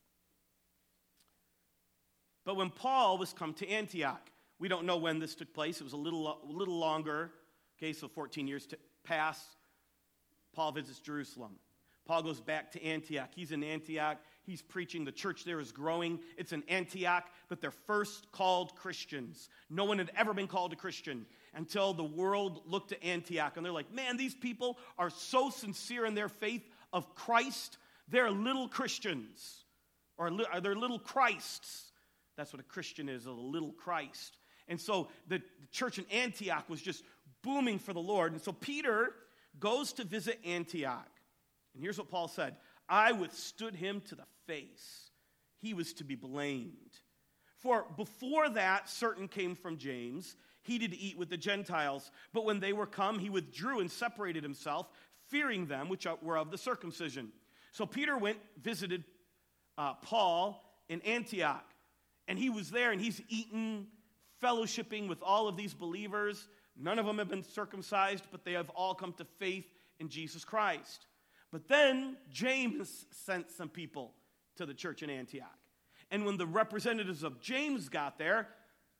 "But when Paul was come to Antioch," we don't know when this took place. It was a little longer. Okay, so 14 years pass. Paul visits Jerusalem. Paul goes back to Antioch. He's in Antioch. He's preaching. The church there is growing. It's in Antioch, but they're first called Christians. No one had ever been called a Christian until the world looked to Antioch. And they're like, man, these people are so sincere in their faith of Christ. They're little Christians. Or they're little Christs. That's what a Christian is, a little Christ. And so the church in Antioch was just booming for the Lord. And so Peter goes to visit Antioch. And here's what Paul said: "I withstood him to the face. He was to be blamed. For before that, certain came from James. He did eat with the Gentiles. But when they were come, he withdrew and separated himself, fearing them which were of the circumcision." So Peter visited Paul in Antioch. And he was there, and he's eating, fellowshipping with all of these believers. None of them have been circumcised, but they have all come to faith in Jesus Christ. But then James sent some people to the church in Antioch. And when the representatives of James got there,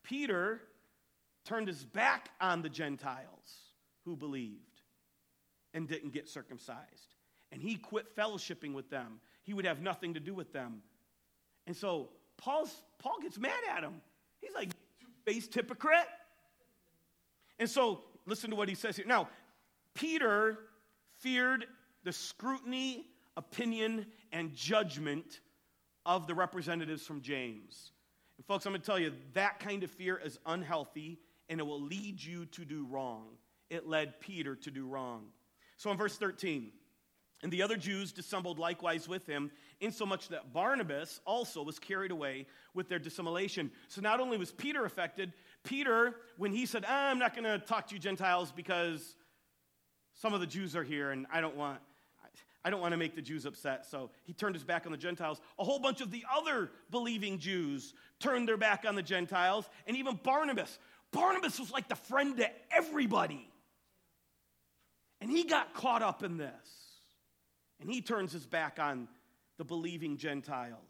Peter turned his back on the Gentiles who believed. and didn't get circumcised. And he quit fellowshipping with them. He would have nothing to do with them. And so Paul gets mad at him. He's like, two-faced hypocrite. And so listen to what he says here. Now, Peter feared the scrutiny, opinion, and judgment of the representatives from James. And folks, I'm going to tell you, that kind of fear is unhealthy, and it will lead you to do wrong. It led Peter to do wrong. So in verse 13, and the other Jews dissembled likewise with him, insomuch that Barnabas also was carried away with their dissimulation. So not only was Peter affected, Peter, when he said, I'm not going to talk to you Gentiles because some of the Jews are here, and I don't want to make the Jews upset. So he turned his back on the Gentiles. A whole bunch of the other believing Jews turned their back on the Gentiles, and even Barnabas. Barnabas was like the friend to everybody. And he got caught up in this. And he turns his back on the believing Gentiles.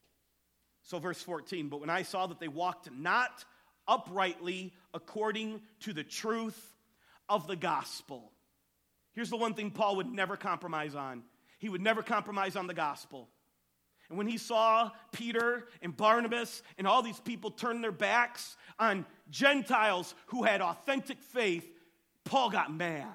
So verse 14, but when I saw that they walked not uprightly according to the truth of the gospel. Here's the one thing Paul would never compromise on. He would never compromise on the gospel. And when he saw Peter and Barnabas and all these people turn their backs on Gentiles who had authentic faith, Paul got mad.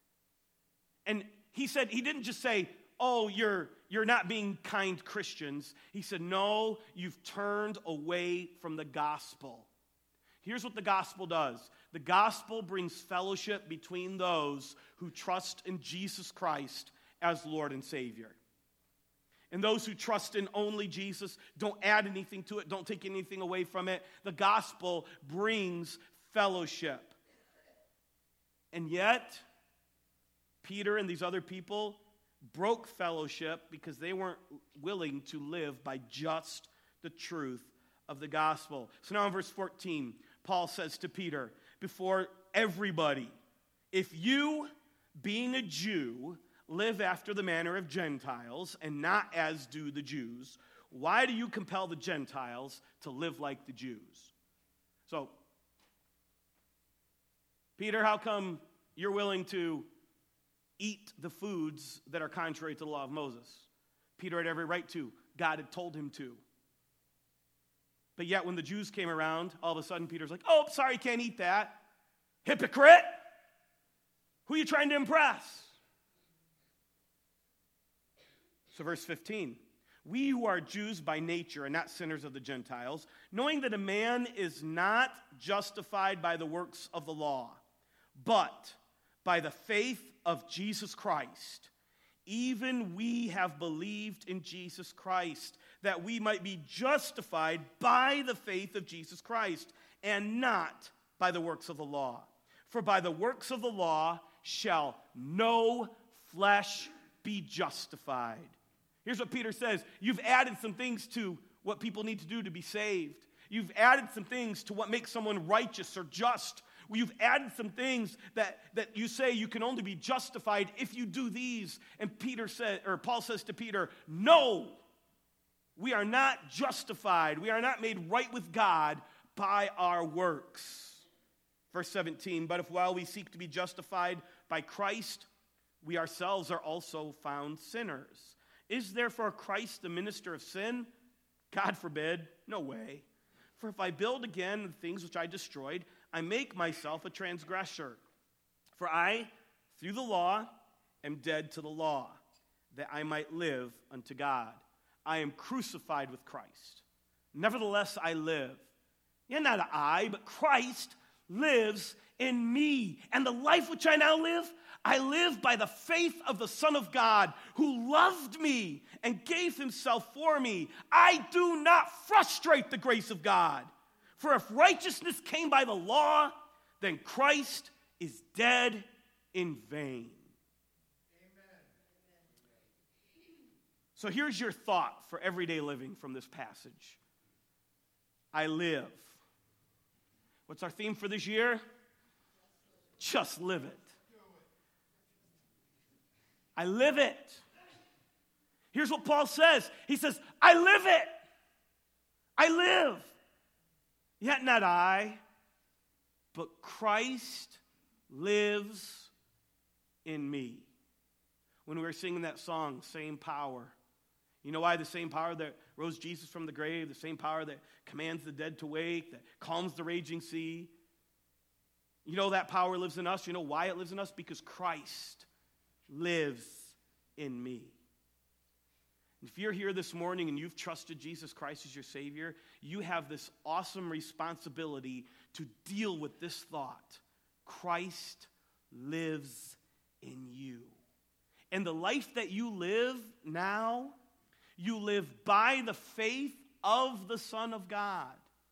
And he didn't just say, oh, you're not being kind Christians. He said, no, you've turned away from the gospel. Here's what the gospel does. The gospel brings fellowship between those who trust in Jesus Christ as Lord and Savior. And those who trust in only Jesus, don't add anything to it, don't take anything away from it. The gospel brings fellowship. And yet, Peter and these other people broke fellowship because they weren't willing to live by just the truth of the gospel. So now in verse 14, Paul says to Peter, before everybody, if you, being a Jew, live after the manner of Gentiles and not as do the Jews, why do you compel the Gentiles to live like the Jews? So, Peter, how come you're willing to eat the foods that are contrary to the law of Moses? Peter had every right to. God had told him to. But yet when the Jews came around, all of a sudden Peter's like, oh, sorry, can't eat that. Hypocrite! Who are you trying to impress? So verse 15, we who are Jews by nature and not sinners of the Gentiles, knowing that a man is not justified by the works of the law, but by the faith of Jesus Christ, even we have believed in Jesus Christ, that we might be justified by the faith of Jesus Christ, and not by the works of the law. For by the works of the law shall no flesh be justified. Here's what Peter says. You've added some things to what people need to do to be saved. You've added some things to what makes someone righteous or just. You've added some things that you say you can only be justified if you do these. And Paul says to Peter, no, we are not justified. We are not made right with God by our works. Verse 17, but if while we seek to be justified by Christ, we ourselves are also found sinners. Is therefore Christ the minister of sin? God forbid. No way. For if I build again the things which I destroyed, I make myself a transgressor. For I, through the law, am dead to the law, that I might live unto God. I am crucified with Christ. Nevertheless I live. Yet not I, but Christ lives in me. And the life which I now live, I live by the faith of the Son of God, who loved me and gave himself for me. I do not frustrate the grace of God. For if righteousness came by the law, then Christ is dead in vain. Amen. So here's your thought for everyday living from this passage. I live. What's our theme for this year? Just live it. I live it. Here's what Paul says. He says, I live it. I live. Yet not I, but Christ lives in me. when we were singing that song, Same Power. You know why? The same power that rose Jesus from the grave, the same power that commands the dead to wake, that calms the raging sea. You know that power lives in us. You know why it lives in us? Because Christ lives in me. If you're here this morning and you've trusted Jesus Christ as your Savior, you have this awesome responsibility to deal with this thought. Christ lives in you. And the life that you live now, you live by the faith of the Son of God.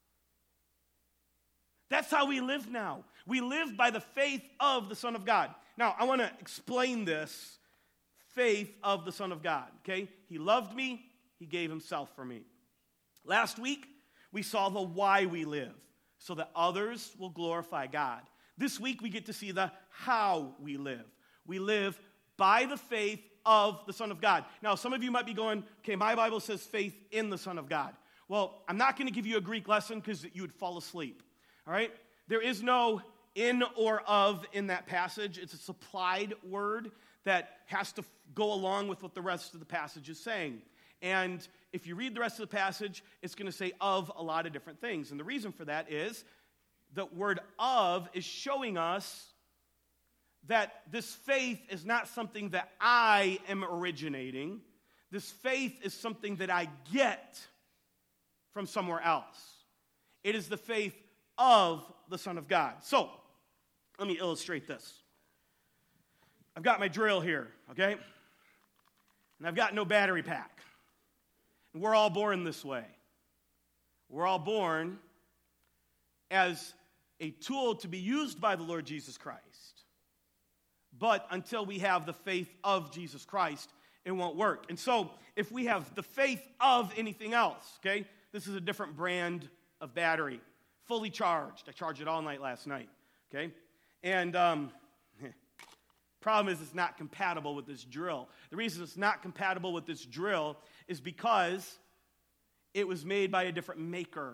That's how we live now. We live by the faith of the Son of God. Now, I want to explain this faith of the Son of God, okay? He loved me. He gave himself for me. Last week, we saw the why we live, so that others will glorify God. This week, we get to see the how we live. We live by the faith of the Son of God. Now, some of you might be going, okay, my Bible says faith in the Son of God. Well, I'm not going to give you a Greek lesson because you would fall asleep, all right? There is no in or of in that passage. It's a supplied word that has to go along with what the rest of the passage is saying. And if you read the rest of the passage, it's going to say of a lot of different things. And the reason for that is the word of is showing us that this faith is not something that I am originating. This faith is something that I get from somewhere else. It is the faith of the Son of God. So, let me illustrate this. I've got my drill here, okay? And I've got no battery pack. And we're all born this way. We're all born as a tool to be used by the Lord Jesus Christ. But until we have the faith of Jesus Christ, it won't work. And so, if we have the faith of anything else, okay? This is a different brand of battery. Fully charged. I charged it all night last night, okay? And problem is it's not compatible with this drill. The reason it's not compatible with this drill is because it was made by a different maker.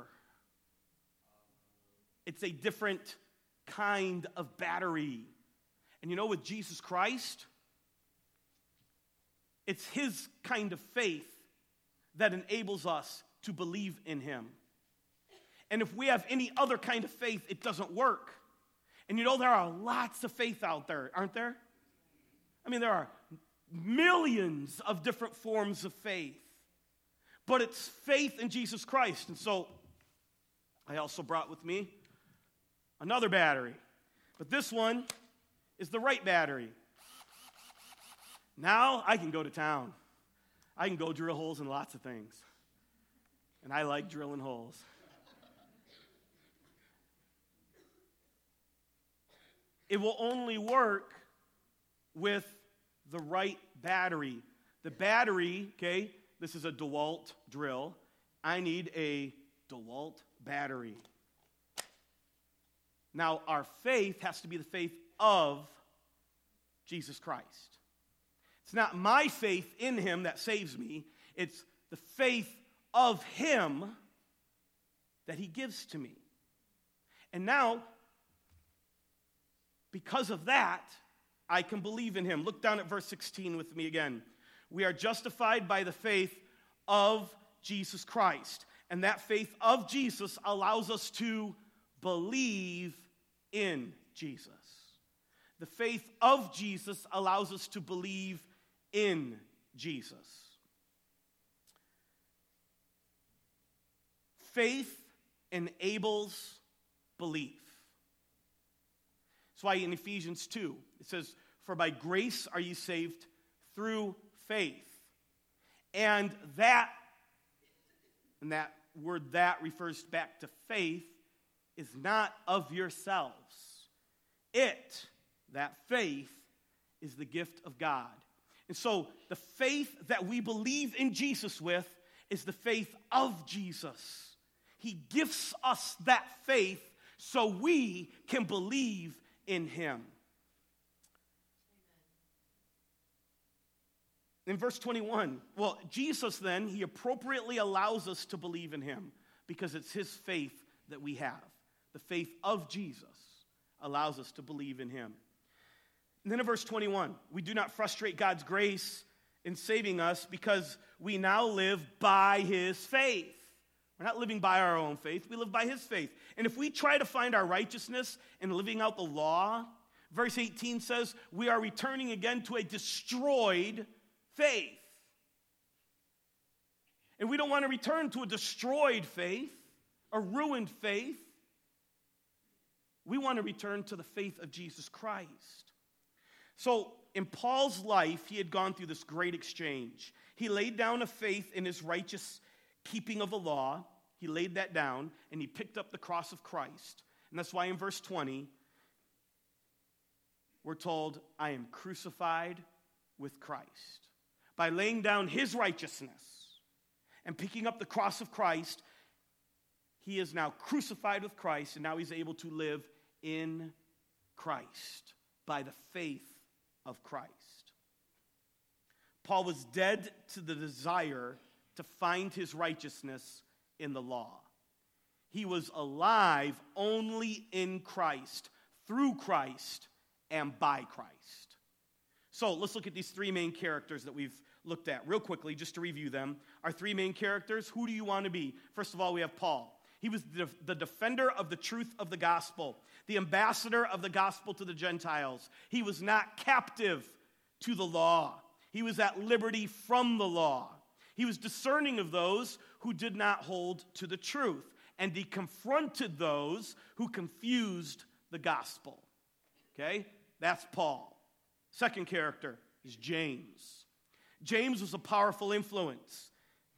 It's a different kind of battery. And you know, with Jesus Christ, it's his kind of faith that enables us to believe in him. And if we have any other kind of faith, it doesn't work. And you know, there are lots of faith out there, aren't there? I mean, there are millions of different forms of faith. But it's faith in Jesus Christ. And so, I also brought with me another battery. But this one is the right battery. Now, I can go to town. I can go drill holes in lots of things. And I like drilling holes. It will only work with the right battery. The battery, okay, this is a DeWalt drill. I need a DeWalt battery. Now, our faith has to be the faith of Jesus Christ. It's not my faith in him that saves me. It's the faith of him that he gives to me. And now, because of that, I can believe in him. Look down at verse 16 with me again. We are justified by the faith of Jesus Christ. And that faith of Jesus allows us to believe in Jesus. The faith of Jesus allows us to believe in Jesus. Faith enables belief. That's why in Ephesians 2, it says, "For by grace are you saved through faith." And that word "that" refers back to faith, is not of yourselves. That faith, is the gift of God. And so the faith that we believe in Jesus with is the faith of Jesus. He gives us that faith so we can believe in him. In verse 21, well, Jesus then, he appropriately allows us to believe in him because it's his faith that we have. The faith of Jesus allows us to believe in him. And then in verse 21, we do not frustrate God's grace in saving us because we now live by his faith. We're not living by our own faith. We live by his faith. And if we try to find our righteousness in living out the law, verse 18 says, we are returning again to a destroyed faith. And we don't want to return to a destroyed faith, a ruined faith. We want to return to the faith of Jesus Christ. So in Paul's life, he had gone through this great exchange. He laid down a faith in his righteous keeping of the law. He laid that down, and he picked up the cross of Christ. And that's why in verse 20, we're told, I am crucified with Christ. By laying down his righteousness and picking up the cross of Christ, he is now crucified with Christ, and now he's able to live in Christ by the faith of Christ. Paul was dead to the desire to find his righteousness in the law. He was alive only in Christ, through Christ, and by Christ. So let's look at these three main characters that we've looked at real quickly, just to review them. Our three main characters, who do you want to be? First of all, we have Paul. He was the defender of the truth of the gospel, the ambassador of the gospel to the Gentiles. He was not captive to the law. He was at liberty from the law. He was discerning of those who did not hold to the truth, and he confronted those who confused the gospel. Okay? That's Paul. Second character is James. James was a powerful influence.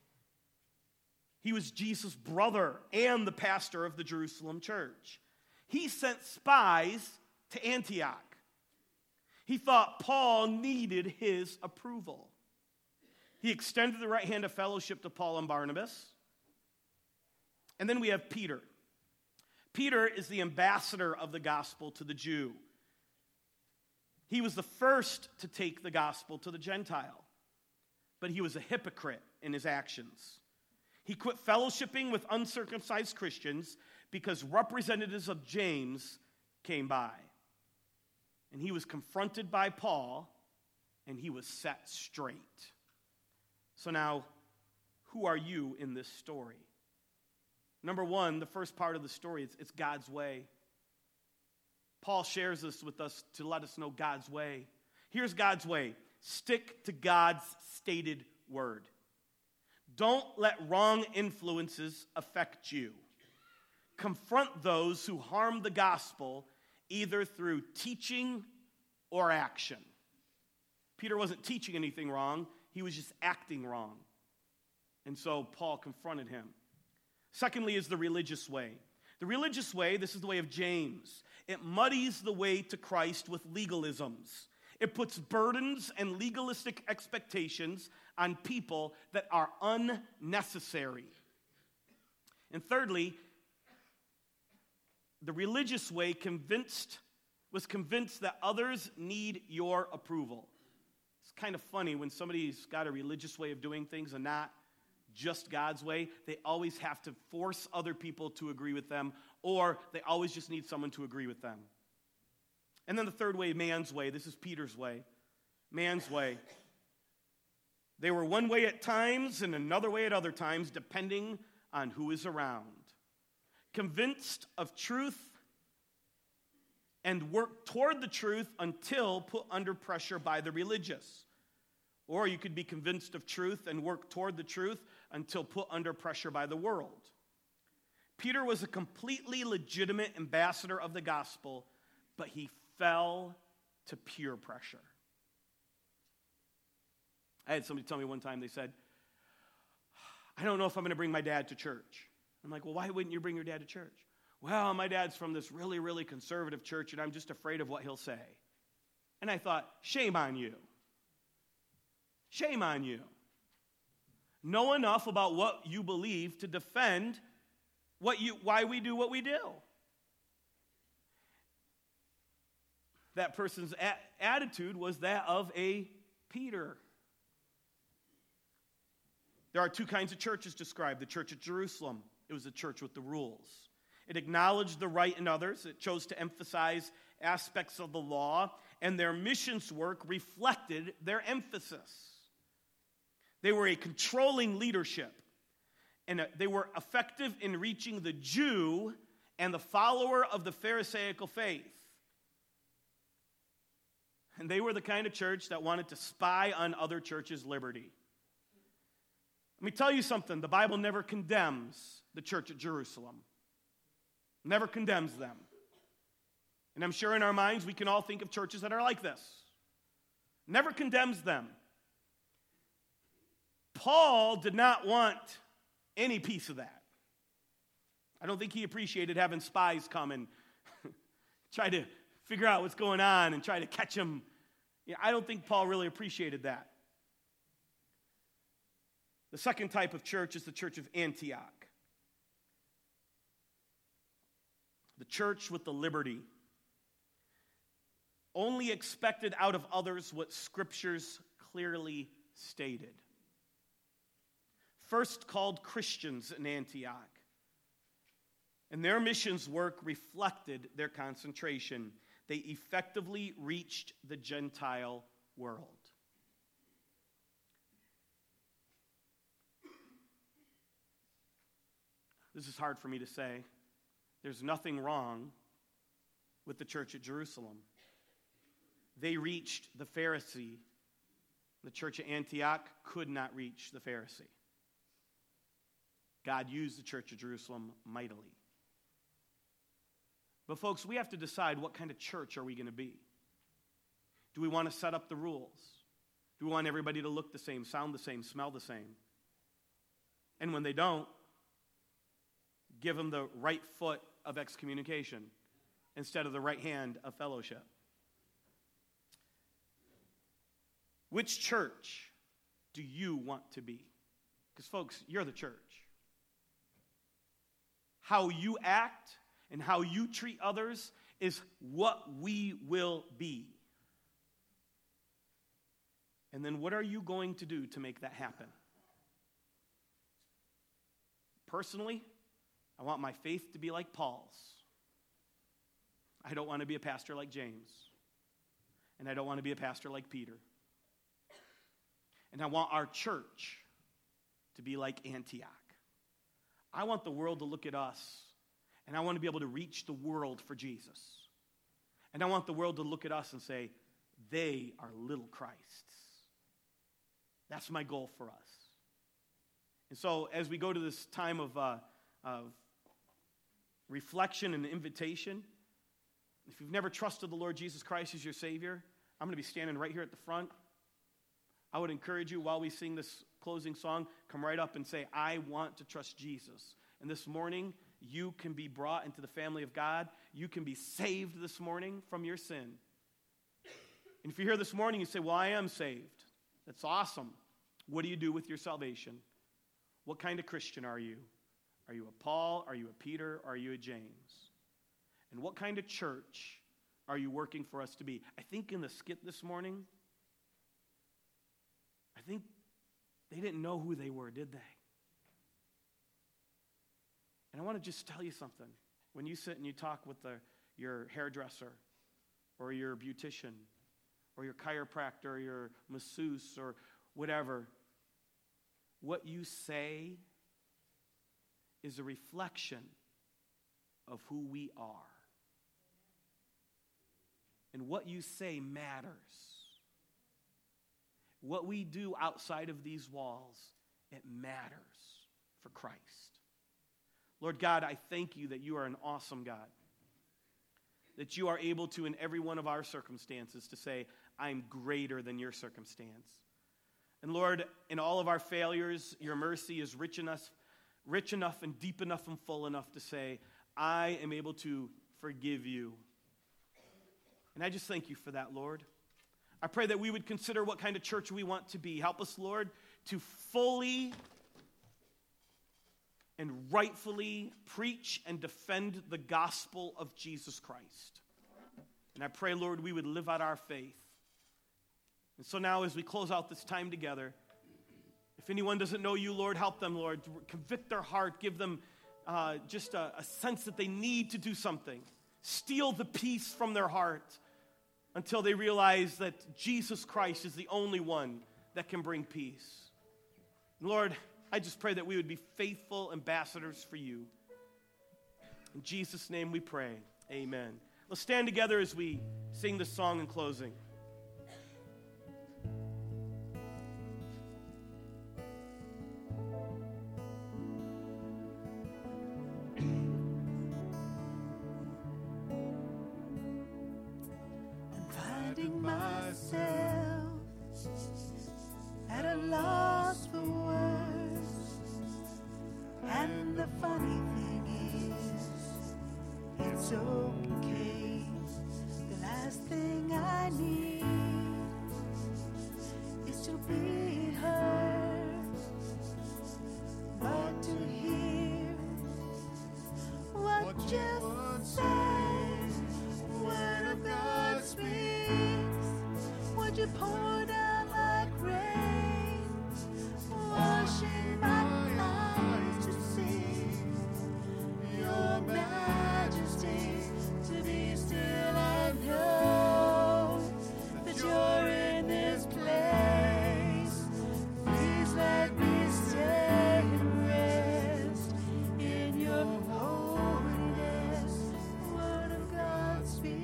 He was Jesus' brother and the pastor of the Jerusalem church. He sent spies to Antioch. He thought Paul needed his approval. He extended the right hand of fellowship to Paul and Barnabas. And then we have Peter. Peter is the ambassador of the gospel to the Jew. He was the first to take the gospel to the Gentile, but he was a hypocrite in his actions. He quit fellowshipping with uncircumcised Christians because representatives of James came by. And he was confronted by Paul, and he was set straight. So now, who are you in this story? Number one, the first part of the story, it's God's way. Paul shares this with us to let us know God's way. Here's God's way. Stick to God's stated word. Don't let wrong influences affect you. Confront those who harm the gospel either through teaching or action. Peter wasn't teaching anything wrong. He was just acting wrong. And so Paul confronted him. Secondly is the religious way. The religious way, this is the way of James. It muddies the way to Christ with legalisms. It puts burdens and legalistic expectations on people that are unnecessary. And thirdly, the religious way was convinced that others need your approval. It's kind of funny when somebody's got a religious way of doing things and not just God's way. They always have to force other people to agree with them, or they always just need someone to agree with them. And then the third way, man's way. This is Peter's way. Man's way. They were one way at times and another way at other times, depending on who is around. Convinced of truth and work toward the truth until put under pressure by the religious. Or you could be convinced of truth and work toward the truth until put under pressure by the world. Peter was a completely legitimate ambassador of the gospel, but he fell to peer pressure. I had somebody tell me one time, they said, I don't know if I'm going to bring my dad to church. I'm like, well, why wouldn't you bring your dad to church? Well, my dad's from this really, really conservative church, and I'm just afraid of what he'll say. And I thought, shame on you. Shame on you. Know enough about what you believe to defend why we do what we do. That person's attitude was that of a Peter. There are two kinds of churches described. The church at Jerusalem, it was a church with the rules. It acknowledged the right in others. It chose to emphasize aspects of the law, and their missions work reflected their emphasis. They were a controlling leadership, and they were effective in reaching the Jew and the follower of the Pharisaical faith. And they were the kind of church that wanted to spy on other churches' liberty. Let me tell you something. The Bible never condemns the church at Jerusalem. Never condemns them. And I'm sure in our minds we can all think of churches that are like this. Never condemns them. Paul did not want any piece of that. I don't think he appreciated having spies come and try to figure out what's going on and try to catch him. I don't think Paul really appreciated that. The second type of church is the church of Antioch. The church with the liberty. Only expected out of others what scriptures clearly stated. First called Christians in Antioch. And their missions work reflected their concentration. They effectively reached the Gentile world. This is hard for me to say. There's nothing wrong with the church at Jerusalem. They reached the Pharisee. The church at Antioch could not reach the Pharisee. God used the church of Jerusalem mightily. But folks, we have to decide what kind of church are we going to be. Do we want to set up the rules? Do we want everybody to look the same, sound the same, smell the same? And when they don't, give them the right foot of excommunication instead of the right hand of fellowship. Which church do you want to be? Because, folks, you're the church. How you act and how you treat others is what we will be. And then what are you going to do to make that happen? Personally, I want my faith to be like Paul's. I don't want to be a pastor like James. And I don't want to be a pastor like Peter. And I want our church to be like Antioch. I want the world to look at us, and I want to be able to reach the world for Jesus. And I want the world to look at us and say, they are little Christs. That's my goal for us. And so as we go to this time of reflection and invitation, if you've never trusted the Lord Jesus Christ as your Savior, I'm going to be standing right here at the front. I would encourage you, while we sing this closing song, come right up and say, I want to trust Jesus. And this morning, you can be brought into the family of God. You can be saved this morning from your sin. And if you're here this morning, you say, well, I am saved. That's awesome. What do you do with your salvation? What kind of Christian are you? Are you a Paul? Are you a Peter? Are you a James? And what kind of church are you working for us to be? I think in the skit this morning, I think they didn't know who they were, did they? And I want to just tell you something. When you sit and you talk with your hairdresser or your beautician or your chiropractor or your masseuse or whatever, what you say is a reflection of who we are. And what you say matters. What we do outside of these walls, it matters for Christ. Lord God, I thank you that you are an awesome God. That you are able to, in every one of our circumstances, to say, I'm greater than your circumstance. And Lord, in all of our failures, your mercy is rich enough and deep enough and full enough to say, I am able to forgive you. And I just thank you for that, Lord. I pray that we would consider what kind of church we want to be. Help us, Lord, to fully and rightfully preach and defend the gospel of Jesus Christ. And I pray, Lord, we would live out our faith. And so now as we close out this time together, if anyone doesn't know you, Lord, help them, Lord. Convict their heart. Give them just a sense that they need to do something. steal the peace from their heart until they realize that Jesus Christ is the only one that can bring peace. Lord, I just pray that we would be faithful ambassadors for you. In Jesus' name we pray. Amen. Let's stand together as we sing this song in closing. Finding myself at a loss for words, and the funny thing is, it's okay. The last thing I need is to be heard, but to hear what you say. Word of God speaks. Would you pour down like rain, washing my eyes to see your majesty, to be still and know that you're in this place. Please let me stay and rest in your holiness. Word of God speaks.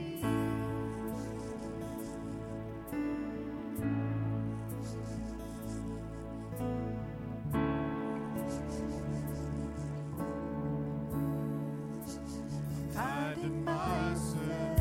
Finding myself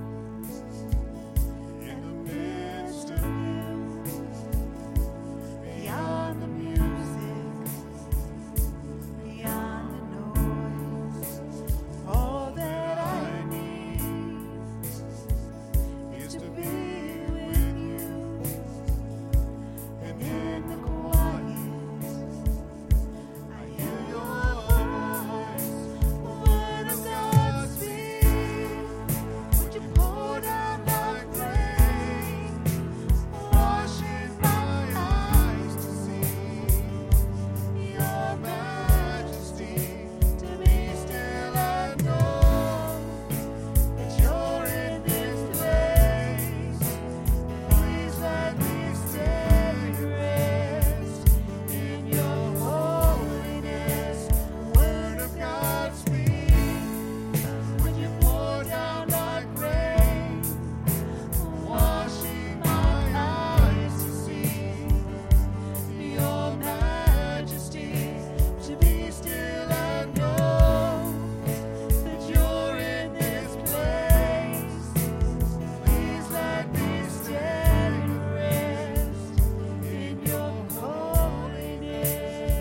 in the midst of you, beyond the music, beyond the noise. All that I need is to be with you, and in the quiet I hear your voice. Word of God speak. Would you pour down like rain, washing my eyes to see your majesty, to be still and know that you're in this place. Please let me stay and rest in your holiness. Word of God speak. Would you pour down like rain, washing my eyes to see your majesty, to be still and know that you're in this place. Please let me stay and rest in your holiness.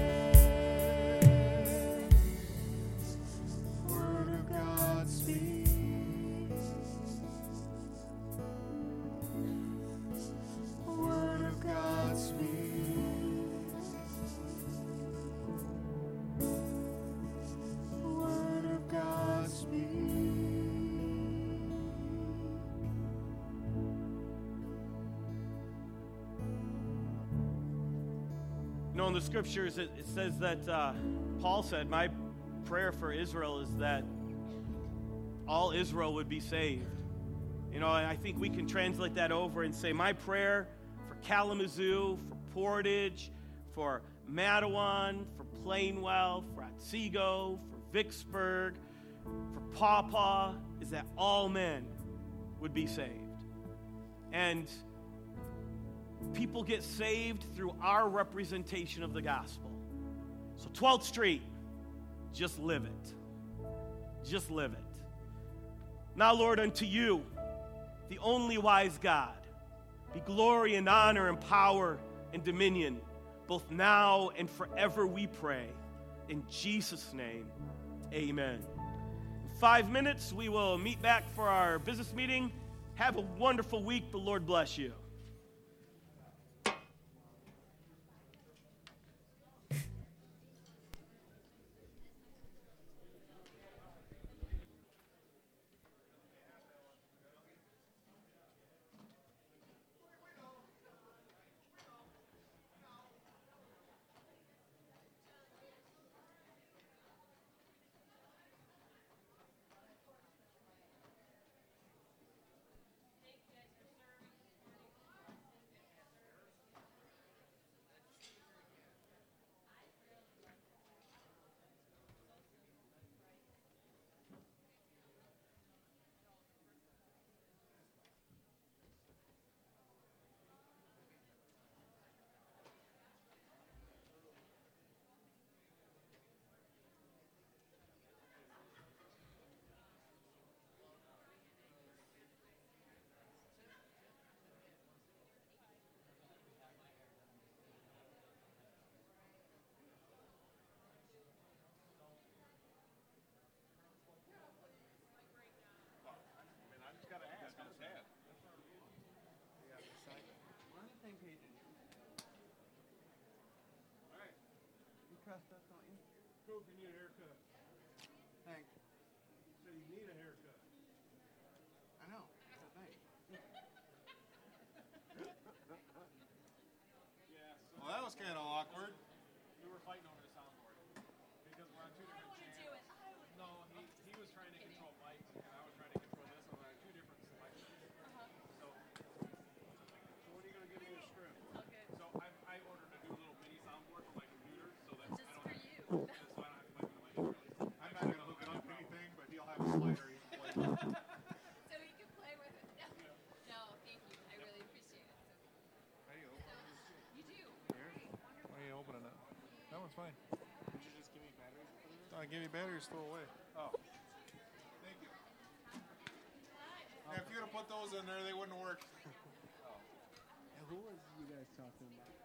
Word of God speaks. Word of God speaks. Word of God speaks. You know, in the scriptures, it says that Paul said, my prayer for Israel is that all Israel would be saved. You know, and I think we can translate that over and say, my prayer for Kalamazoo, for Portage, for Matawan, for Plainwell, for Otsego, for Vicksburg, for Pawpaw, is that all men would be saved. And people get saved through our representation of the gospel. So 12th Street, just live it. Just live it. Now, Lord, unto you, the only wise God, be glory and honor and power and dominion, both now and forever we pray. In Jesus' name, amen. In 5 minutes, we will meet back for our business meeting. Have a wonderful week. The Lord bless you. trust us, don't you? Coop, you need a haircut. Thanks. So you need a haircut. I know. That's the thing. Yeah. So Well, that was kind of awkward. we were fighting over the soundboard because we're on two different channels. No, he was trying to control Mike, and I was trying to control this, and we're on two different selections. So when are you gonna give me a script? Okay. So I ordered a new little mini soundboard for my computer, so that Just I don't for have, you. so I don't have to play with the mic. I'm not going to hook it up to anything, but he'll have a slider he can play with. So you can play with it. No, thank you. I really appreciate it. How do you open it? You do. Why are you opening it? That one's fine. Did you just give me batteries? I give you batteries, throw away. Oh. Thank you. Yeah, if you would have put those in there, they wouldn't work. Who was you guys talking about?